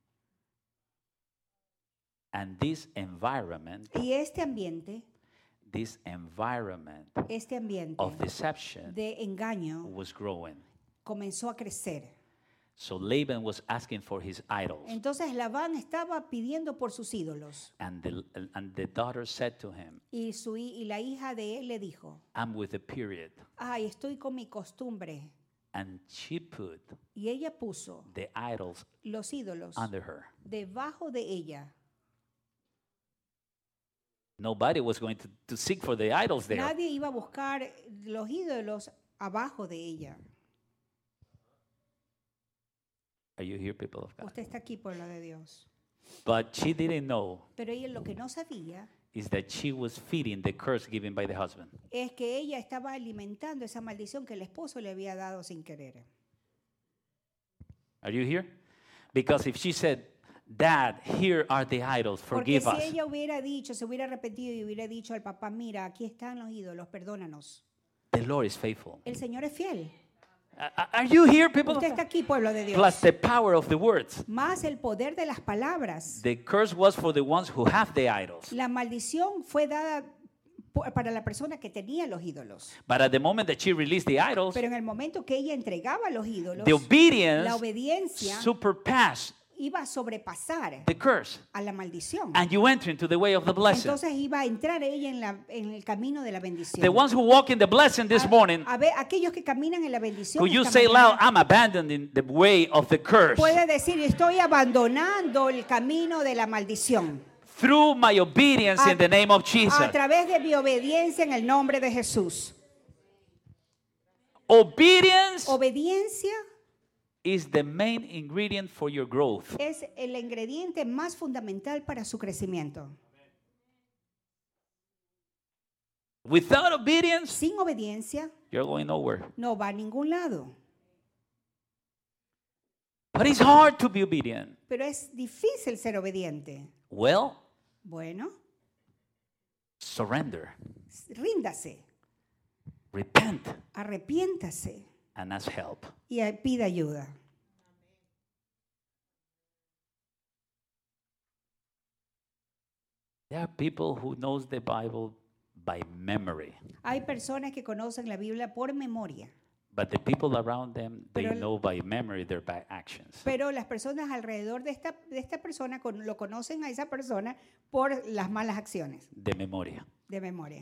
And this environment Y este ambiente of deception de engaño was growing. comenzó a crecer. So Laban was asking for his idols. Entonces Labán estaba pidiendo por sus ídolos. And the daughter said to him, Y la hija de él le dijo, I'm with the period. ay, estoy con mi costumbre. And she put Y ella puso the idols los ídolos under her. debajo de ella. Nobody was going to seek for the idols there. Nadie iba a buscar los ídolos abajo de ella. Are you here, people of God? Usted está aquí, pueblo de Dios. But she didn't know Pero ella lo que no sabía is that she was feeding the curse given by the husband. es que ella estaba alimentando esa maldición que el esposo le había dado sin querer. Are you here? Because if she said, Dad, here are the idols, Porque forgive si us. ella hubiera dicho, se hubiera arrepentido y hubiera dicho al papá, mira, aquí están los ídolos, perdónanos. The Lord is faithful. El Señor es fiel. Are you here, people of Usted está God? aquí, pueblo de Plus Dios. the power of the words. Más el poder de las palabras. The curse was for the ones who have the idols. La maldición fue dada para la persona que tenía los ídolos. But at the moment that she released the idols, Pero en el momento que ella entregaba los ídolos, the la obedience obediencia surpassed iba a sobrepasar the curse. a la maldición. And you enter into the way of the blessing. Entonces iba a entrar ella en el camino de la bendición. The ones who walk in the blessing this morning, A ver, aquellos que caminan en la bendición. could you esta say mañana, loud, I'm abandoning the way of the curse puede decir, estoy abandonando el camino de la maldición through my obedience in the name of Jesus. a través de mi obediencia en el nombre de Jesús. Obedience Obediencia is the main ingredient for your growth. es el ingrediente más fundamental para su crecimiento. Without obedience, Sin obediencia you're going nowhere. no va a ningún lado. But it's hard to be obedient. Pero es difícil ser obediente. Well, Bueno, surrender, ríndase, repent, arrepiéntase and ask help. y pida ayuda. There are people who knows the Bible by memory, Hay personas que conocen la Biblia por memoria, but the people around them, they Pero- know by memory their bad actions. pero las personas alrededor de esta persona lo conocen a esa persona por las malas acciones De memoria. de memoria.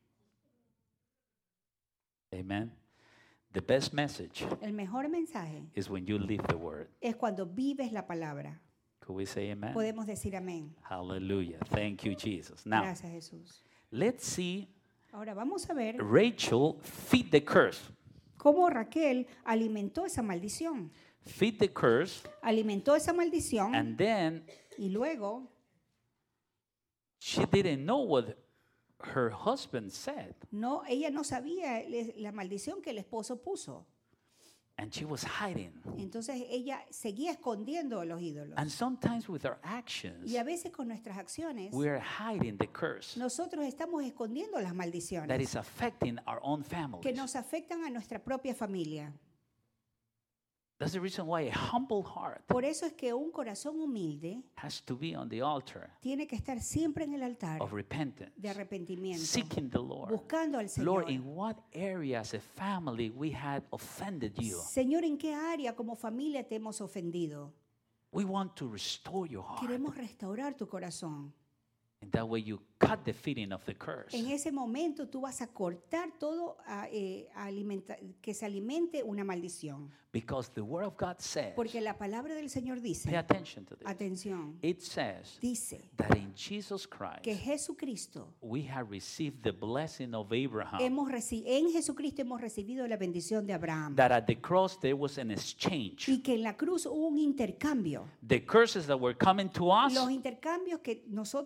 Amen. The best message El mejor mensaje is when you live the word. es cuando vives la palabra. Could we say amen? Podemos decir amén. Hallelujah. Thank you, Jesus. Now, Gracias, Jesús. let's see Ahora vamos a ver Rachel feed the curse. cómo Raquel alimentó esa maldición. Feed the curse, Alimentó esa maldición and then y luego she didn't know what her husband said, ella no sabía la maldición que el esposo puso. and she was hiding. Entonces ella seguía escondiendo los ídolos. And sometimes with our actions, Y a veces con nuestras acciones we're hiding the curse nosotros estamos escondiendo las that maldiciones is affecting our own que families. nos afectan a nuestra propia familia. That's the reason why a humble heart Por eso es que un corazón humilde has to be on the altar tiene que estar siempre en el altar of repentance, de arrepentimiento, seeking the Lord. buscando al Lord, Señor. in what area as a family we had offended you? Señor, ¿en qué área como familia te hemos ofendido? We want to restore your heart. Queremos restaurar tu corazón. And that way you cut the feeding of the curse. En ese momento tú vas a cortar todo que se alimente una maldición. Because the Word of God says, Porque la palabra del Señor pay dice, attention to this. atención, It says dice that in Jesus que Christ Jesucristo, we have received the blessing of Abraham. en Jesucristo hemos recibido la bendición de Abraham. That at the cross there was an exchange. Y que en la cruz hubo un intercambio. The curses that were coming to us Los intercambios que nosotros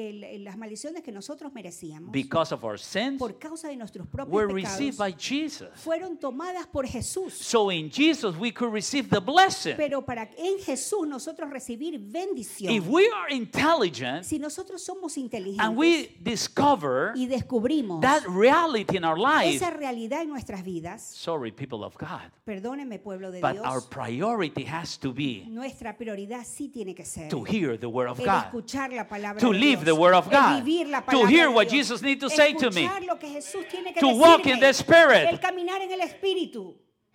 las maldiciones que nosotros merecíamos, because of our sins, por causa de nuestros propios were pecados, received by Jesus. fueron tomadas por Jesús. So in Jesus, we could receive the blessing. Pero para en Jesús nosotros recibir bendición, If we are intelligent si nosotros somos inteligentes and we discover y descubrimos that reality in our life, esa realidad en nuestras vidas, sorry, people of God, perdónenme pueblo de but our Dios, priority has to be nuestra prioridad sí tiene que ser to hear the Word of el God, escuchar la palabra to de live Dios, the Word of el God, vivir la to palabra hear de what Dios, Jesus needs to say to me, escuchar lo que Jesús tiene que to walk in decirme, the Spirit. el caminar en el Espíritu.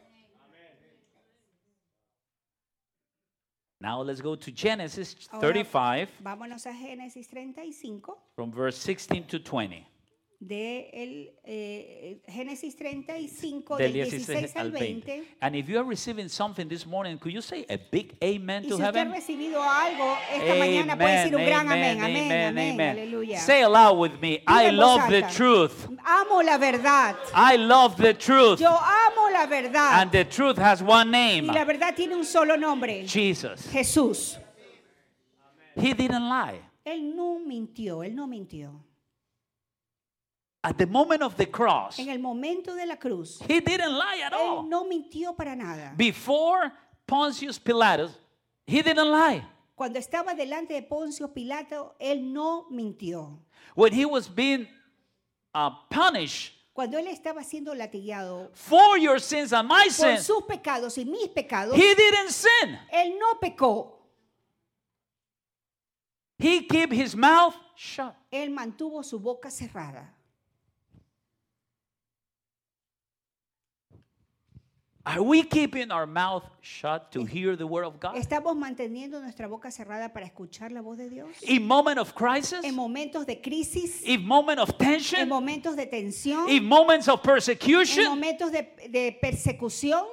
Now let's go to Genesis Ahora, 35, vámonos a Génesis 35, from verse 16 to 20. Génesis 35, Del del 16 al 20. 20. And if you are receiving something this morning, could you say a big amen Y to si usted ha heaven? recibido algo esta mañana, puede decir un gran amén, amén, amén, aleluya. Say aloud with me, I en voz love the alta. truth. Amo la verdad. I love the truth. Yo amo la verdad. And the truth has one name, Y la verdad tiene un solo nombre, Jesus. Jesús. He didn't lie. Él no mintió, él no mintió. At the moment of the cross, En el momento de la cruz, he didn't lie at él all. no mintió para nada. Before Pontius Pilatus, he didn't lie. Cuando estaba delante de Poncio Pilato, él no mintió. When he was being punished Cuando él estaba siendo latigado for your sins and my por sins, sus pecados y mis pecados, he didn't sin. él no pecó. He kept his mouth shut. Él mantuvo su boca cerrada. Are we keeping our mouth shut to hear the word of God? ¿Estamos manteniendo nuestra boca cerrada para escuchar la voz de Dios? In moment of crisis, En momentos de crisis, in moment of en tension, momentos de tensión, in moments of en persecution, momentos de persecución,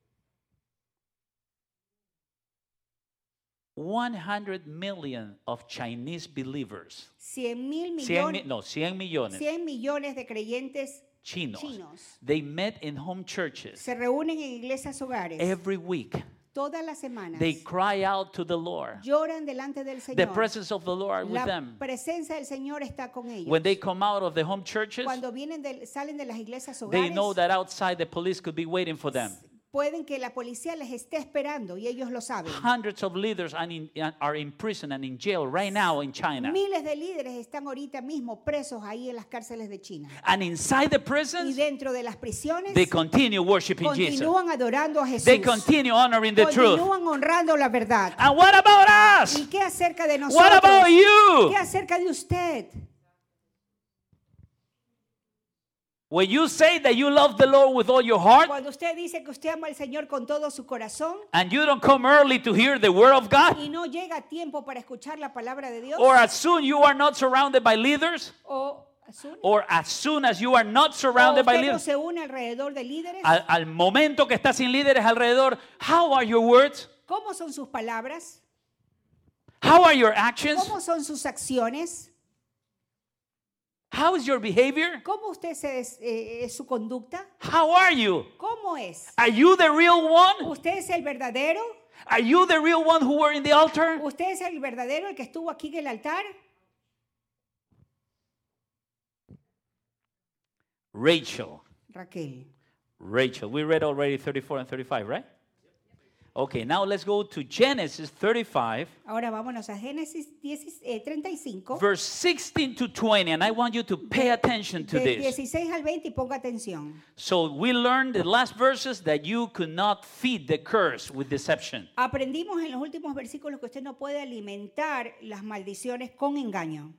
100 million of Chinese believers, 100 100 millones 100 millones de creyentes chinos, chinos they met in home churches se reúnen en iglesias hogares every week. todas las semanas. They cry out to the Lord. Lloran delante del The Señor. presence of the Lord are with La them. presencia del Señor está con ellos. When they come out of the home churches, Cuando salen de las iglesias they hogares, know that outside the police could be waiting for them. pueden que la policía les esté esperando y ellos lo saben. Hundreds of leaders are in prison and in jail right now in China. Miles de líderes están ahorita mismo presos ahí en las cárceles de China. And inside the Y prisons, dentro de las prisiones they continue worshiping Jesus. continúan adorando a Jesús. They continue honoring the truth. Continúan honrando la verdad. And what about us? ¿Y qué acerca de What nosotros? about you? ¿Qué acerca de usted? When you say that you love the Lord with all your heart Cuando usted dice que usted ama al Señor con todo su corazón and you don't come early to hear the word of God, y no llega a tiempo para escuchar la palabra de Dios, or as soon you are not surrounded by leaders, o or as soon as you are not surrounded by usted no leaders, se une alrededor de líderes, al momento que estás sin líderes alrededor, how are your words? ¿cómo son sus palabras? How are your actions? ¿Cómo son sus acciones? How is your behavior? ¿Cómo usted es su conducta? How are you? ¿Cómo es? Are you the real one? ¿Usted es el verdadero? Are you the real one who were in the altar? ¿Usted es el verdadero, el que estuvo aquí en el altar? Rachel. Raquel. We read already 34 and 35, right? Okay, now let's go to Genesis 35, Ahora vámonos a Génesis 35, verse 16 to 20, and I want you to pay attention to del this. 16 al 20 y ponga atención. So we learned the last verses that you could not feed the curse with deception. Aprendimos en los últimos versículos que usted no puede alimentar las maldiciones con engaño.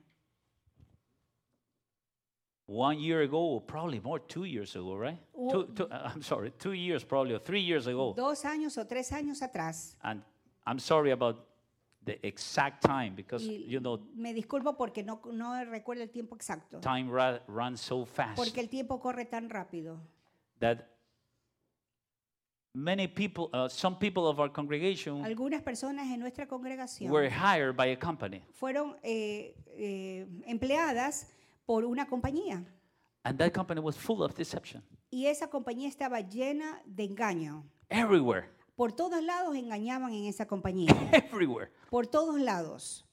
1 year ago, or probably more, 2 years ago, right? I'm sorry, 2 years probably, or 3 years ago. 2 años o 3 años atrás. And I'm sorry about the exact time because, Y you know, me disculpo porque no recuerdo el tiempo exacto. time runs so fast Porque el tiempo corre tan rápido. that many people, some people of our congregation Algunas personas en nuestra congregación were hired by a company. fueron empleadas por una compañía. And that company was full of deception. Y esa compañía estaba llena de engaño. Everywhere. Por todos lados engañaban en esa compañía. Everywhere. Por todos lados.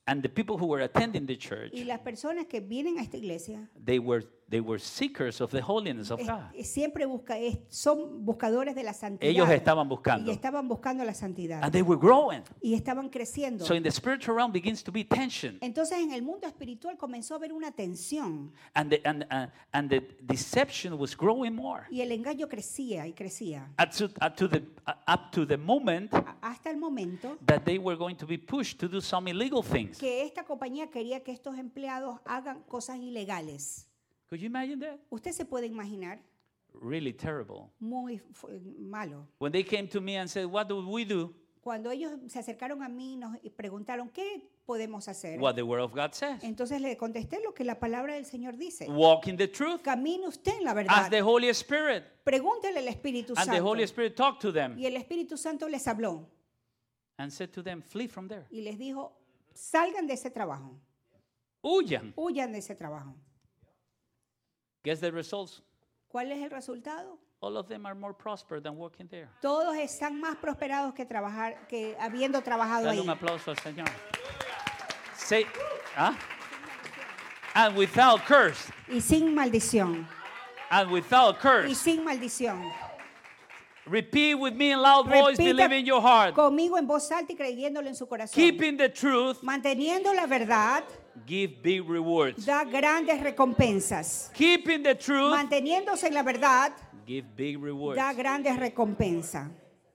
And the people who were attending the church, Y las personas que vienen a esta iglesia they were seekers of the holiness of God. siempre son buscadores de la santidad. Ellos estaban Y buscando. estaban buscando la santidad. And they were growing. Y estaban creciendo. So in the spiritual realm begins to be tension. Entonces en el mundo espiritual comenzó a haber una tensión. And the deception was growing more. Y el engaño crecía y crecía. Up to the moment Hasta el momento that they were going to be pushed to do some illegal things. que esta compañía quería que estos empleados hagan cosas ilegales. Could you imagine that? Usted se puede imaginar, Really terrible. muy malo. When they came to me and said, "What do we do?" Cuando ellos se acercaron a mí y nos preguntaron, ¿qué podemos hacer? What the word of God says. Entonces le contesté lo que la palabra del Señor dice. Walk in the truth. Camine usted en la verdad. Ask the Holy Spirit. Pregúntele al Espíritu And the Santo. Holy Spirit talked to them Y el Espíritu Santo les habló and said to them, "Flee from there. y les dijo, salgan de ese trabajo, Huyan." huyan de ese trabajo. Guess the results. ¿Cuál es el resultado? All of them are more prosperous than working there. Todos están más prosperados que habiendo trabajado Dale ahí. un aplauso al Señor. Say, ¿ah? And without curse. Y sin maldición. And without Y curse. sin maldición. Repeat with me in loud voice, Repita believe in your heart. conmigo en voz alta y creyéndolo en su corazón. Keeping the truth, Manteniendo la verdad give big rewards. da grandes recompensas. Keeping the truth, Manteniéndose en la verdad give big rewards. da grandes recompensas.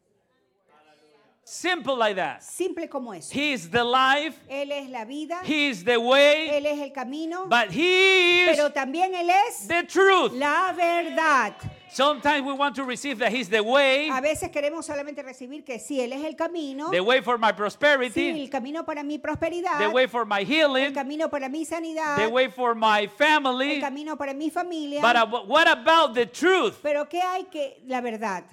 Simple like that. Simple como eso. He is the life, Él es la vida, He is the way, Él es el camino, but He is pero también Él es the truth. la verdad. Sometimes we want to receive that He's the way, A veces queremos solamente recibir que sí, Él es el camino, the way for my sí, prosperity, el camino para mi prosperidad, the way for my el healing, camino para mi sanidad, the way for my el family. camino para mi familia. But what about the truth? Pero ¿qué hay que la verdad?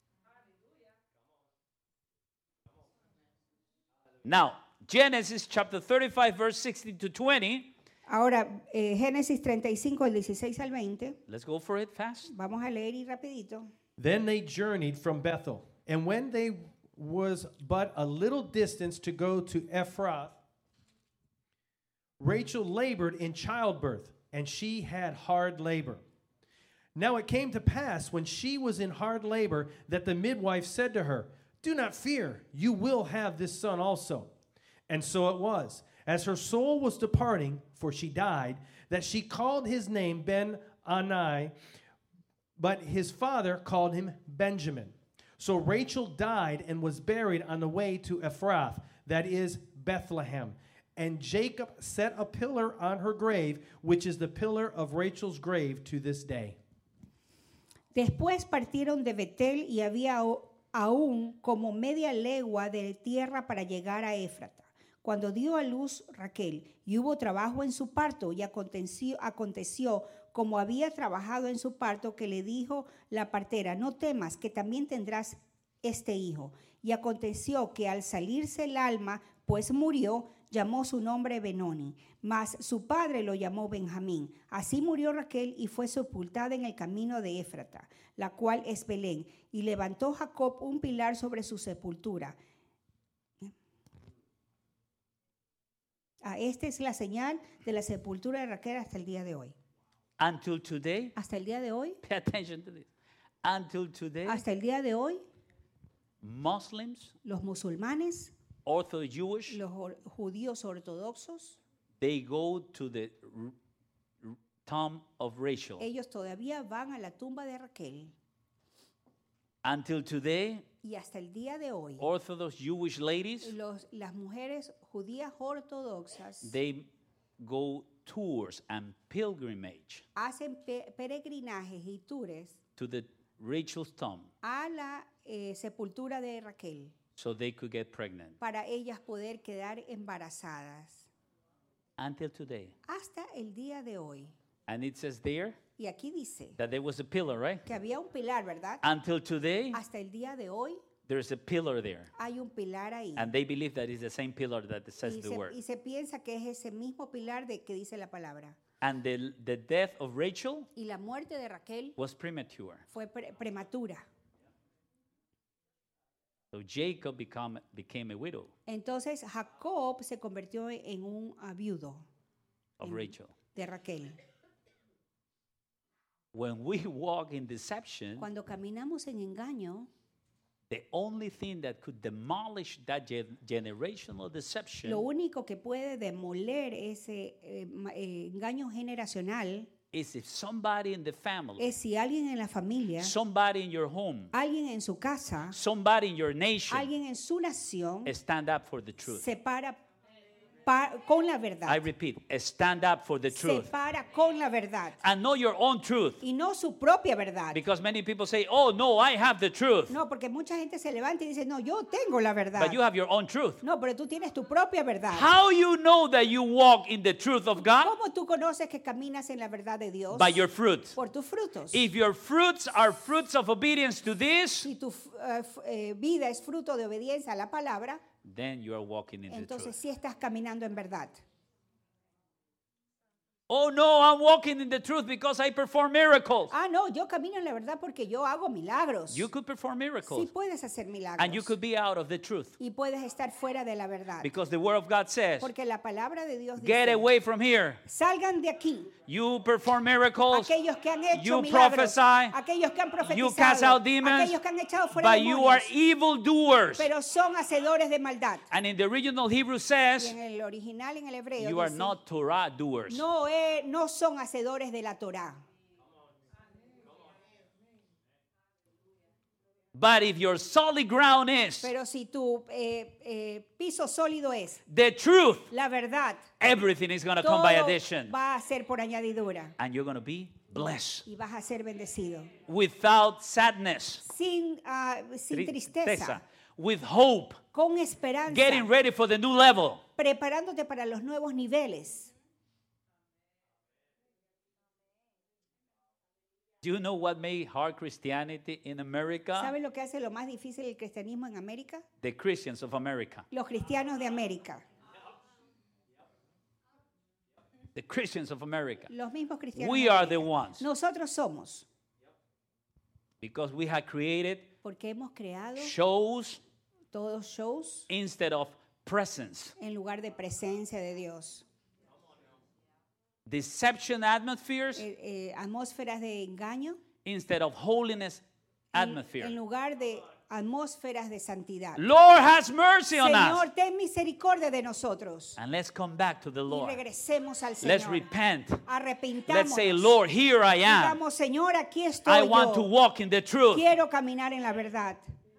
Now, Genesis chapter 35, verse 16 to 20. Ahora, Génesis 35, del 16 al 20. Let's go for it fast. Vamos a leer y rapidito. Then they journeyed from Bethel, and when they was but a little distance to go to Ephrath, Rachel labored in childbirth, and she had hard labor. Now it came to pass when she was in hard labor that the midwife said to her, "Do not fear, you will have this son also." And so it was, as her soul was departing, for she died, that she called his name Ben-Ani, but his father called him Benjamin. So Rachel died and was buried on the way to Ephrath, that is Bethlehem. And Jacob set a pillar on her grave, which is the pillar of Rachel's grave to this day. Después partieron de Betel y había aún como media legua de tierra para llegar a Éfrata. Cuando dio a luz Raquel y hubo trabajo en su parto y aconteció como había trabajado en su parto que le dijo la partera, no temas que también tendrás este hijo. Y aconteció que al salirse el alma, pues murió, llamó su nombre Benoni, mas su padre lo llamó Benjamín. Así murió Raquel y fue sepultada en el camino de Éfrata, la cual es Belén. Y levantó Jacob un pilar sobre su sepultura. Esta es la señal de la sepultura de Raquel hasta el día de hoy. Until today, Hasta el día de hoy, pay attention to this. Until today, hasta el día de hoy, Muslims, los musulmanes, Orthodox Jewish, los judíos ortodoxos, they go to the tomb of Rachel. ellos todavía van a la tumba de Raquel. Until today, Y hasta el día de hoy, Orthodox Jewish ladies, las mujeres judías ortodoxas they go tours and pilgrimage hacen peregrinajes y tours to the Rachel's tomb a la sepultura de Raquel so they could get pregnant. para ellas poder quedar embarazadas. Until today. Hasta el día de hoy. And it says there Y aquí dice that there was a pillar, right? que había un pilar, ¿verdad? Until today, Hasta el día de hoy there's a pillar there. hay un pilar ahí. And they believe that it's the same pillar that says Y the se, word. y se piensa que es ese mismo pilar de que dice la palabra. And the death of Rachel Y la muerte de Raquel was premature. fue prematura. So Jacob became a widow Entonces Jacob se convirtió en un viudo of Rachel. de Raquel. When we walk in deception, Cuando caminamos en engaño, the only thing that could demolish that generational deception lo único que puede demoler ese engaño generacional is if somebody in the family, es si alguien en la familia, somebody in your home, alguien en su casa, somebody in your nation alguien en su nación stand up for the truth. se para con la I verdad. repeat, stand up for the Se truth. para con la verdad And know your own truth. y no su propia verdad. Because many people say, oh, no, I have the truth. No, porque mucha gente se levanta y dice, no, yo tengo la verdad. But you have your own truth. No, pero tú tienes tu propia verdad. How you know that you walk in the truth of God? ¿Cómo tú conoces que caminas en la verdad de Dios? By your fruits. Por tus frutos. If your fruits are fruits of obedience to this, Si tu vida es fruto de obediencia a la palabra, then you are walking in the entonces truth. sí estás caminando en verdad. Oh, no, I'm walking in the truth because I perform miracles. Ah, no, yo camino en la verdad porque yo hago milagros. You could perform Sí miracles. puedes hacer milagros. And you could be out of the truth. Y puedes estar fuera de la verdad. Because the Word of God says, Porque la palabra de Dios get dice, away from here. salgan de aquí. You perform miracles, Aquellos que han hecho you milagros, prophesy, aquellos que han profetizado, you cast out demons, aquellos que han echado fuera but you are demonios, evildoers. pero son hacedores de maldad. And in the original Hebrew Y says, en el original, en el hebreo, you are dice, not Torah doers. no son hacedores de la Torá. But if your solid ground is Pero si tu piso sólido es the truth, la verdad, everything is going to come todo by addition. va a ser por añadidura And you're going to be blessed y vas a ser bendecido. without sadness, Sin tristeza, with hope, con esperanza, getting ready for the new level. preparándote para los nuevos niveles. Do you know what made hard Christianity in America? ¿Saben lo que hace lo más difícil el cristianismo en América? The Christians of America. Los cristianos de América. The Christians of America. Los mismos cristianos We de are the América. ones. Nosotros somos. Because we have created Porque hemos creado shows todos shows instead of presence. en lugar de presencia de Dios. Deception atmospheres Atmósferas de engaño instead of holiness en atmosphere. lugar de atmósferas de santidad. Lord, has mercy on us. Señor, ten misericordia de nosotros. And let's come back to the Y Lord. regresemos al Let's Señor. repent. Arrepentámonos. Let's say, Lord, here I am. Digamos, Señor, aquí I estoy want to yo. walk in the truth. Quiero caminar en la verdad.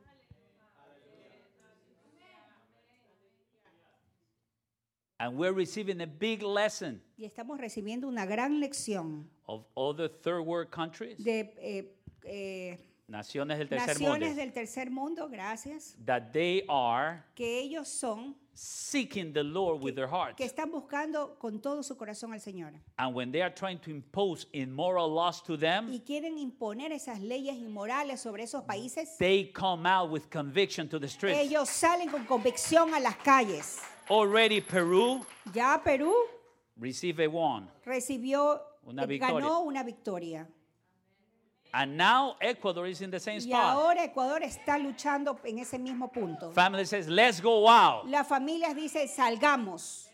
And we're receiving a big lesson Y estamos recibiendo una gran lección of other third world countries, de naciones del tercer naciones mundo, del tercer mundo, gracias, that they are que ellos son, seeking the Lord with their hearts. que están buscando con todo su corazón al Señor. And when they are trying to impose immoral laws to them, Y quieren imponer esas leyes inmorales sobre esos países. they come out with conviction to the streets. Ellos salen con convicción a las calles. Already Peru Ya Perú received a one. recibió, Una victoria. ganó una victoria. And now Ecuador is in the same Y spot. ahora Ecuador está luchando en ese mismo punto. Family says, let's go out. Las familias dicen, salgamos.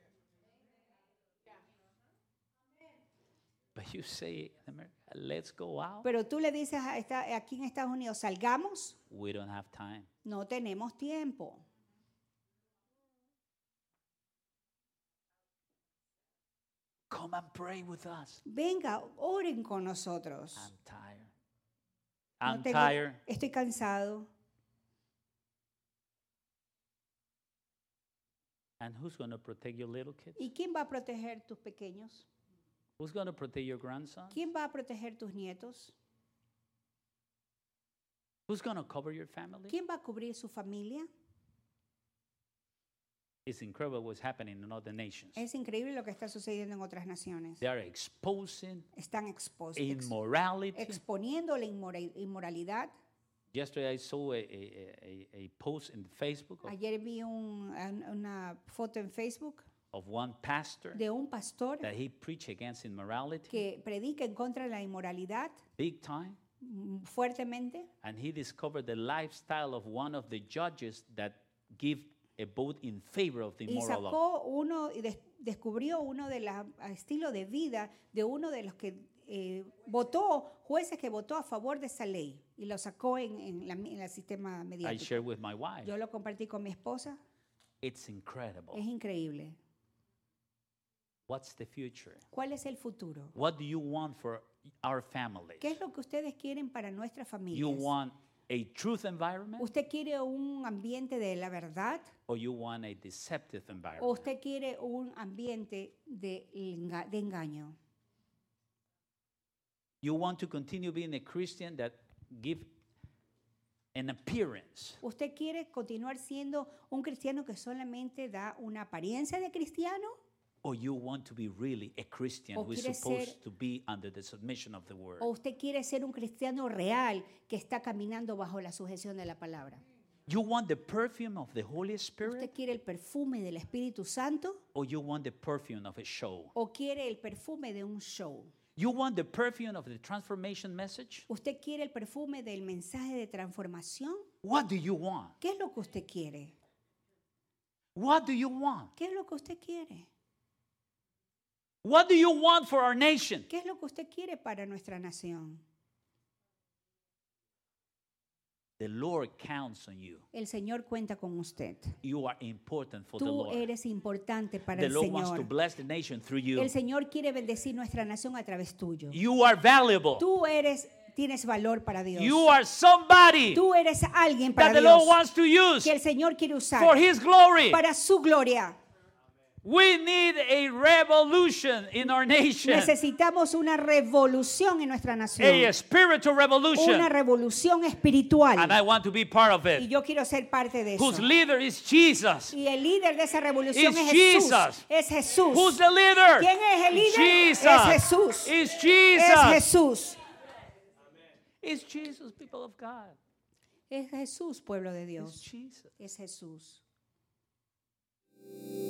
But you say in America, let's go out. Pero tú le dices aquí en Estados Unidos, salgamos. We don't have time. No tenemos tiempo. Come and pray with us. Venga, oren con nosotros. I'm tired. No I'm tengo- tired. Estoy cansado. And who's going to protect your little kids? ¿Y quién va a proteger tus pequeños? Who's going to protect your grandson? ¿Quién va a proteger tus nietos? Who's going to cover your family? ¿Quién va a cubrir su familia? It's incredible what's happening in other nations. Es increíble lo que está sucediendo en otras naciones. They are exposing Están expuestos, immorality. exponiendo la inmoralidad. Yesterday I saw a post in Facebook Ayer vi una foto en Facebook of one pastor de un pastor that he preached against immorality que predica en contra de la inmoralidad big time. fuertemente and he discovered the lifestyle of one of the judges that give a vote in favor of the y immoral law. sacó uno y descubrió uno de los estilos de vida de uno de los que jueces que votó a favor de esa ley y lo sacó en el sistema I mediático. shared with my wife. Yo lo compartí con mi esposa. It's incredible. Es increíble. What's the future? ¿Cuál es el futuro? What do you want for our families? ¿Qué es lo que ustedes quieren para nuestras You familias? want a truth environment ¿Usted quiere un ambiente de la verdad or you want a deceptive o environment? usted quiere un ambiente de engaño? You want to continue being a Christian that give an appearance, ¿Usted quiere continuar siendo un cristiano que solamente da una apariencia de cristiano? or you want to be really a Christian O who is quiere supposed ser- to be under the submission of the word? ¿O usted quiere ser un cristiano real que está caminando bajo la sujeción de la palabra? You want the perfume of the Holy ¿Usted Spirit quiere el perfume del Espíritu Santo or you want the perfume of a show? o quiere el perfume de un show? You want the perfume of the transformation message? ¿Usted quiere el perfume del mensaje de transformación? What do you want? ¿Qué es lo que usted quiere? What do you want? ¿Qué es lo que usted quiere? What do you want for our nation? ¿Qué es lo que usted quiere para nuestra nación? The Lord counts on you. El Señor cuenta con usted. You are important for the Tú Lord. eres importante para The el Lord wants to Señor. bless the nation through you. El Señor quiere bendecir nuestra nación a través tuyo. You are valuable. Tienes valor para Dios. You are somebody Tú eres alguien para that the Lord Dios wants to use que el Señor quiere usar for His glory. para su gloria. We need a revolution in our nation, Necesitamos una revolución en nuestra a nación. spiritual Una revolution, revolución espiritual. and I want to be part of Y it. yo quiero ser parte de Whose eso. leader is Jesus? Y el líder de esa revolución Is es Jesús. Jesus. Es Jesús. Who's the leader? ¿Quién es el líder? Jesus. Es Jesús. Is Es Jesus. Jesús. Is Jesus, people of God. Es Jesús, pueblo de Is Dios. Jesus. Es Jesús.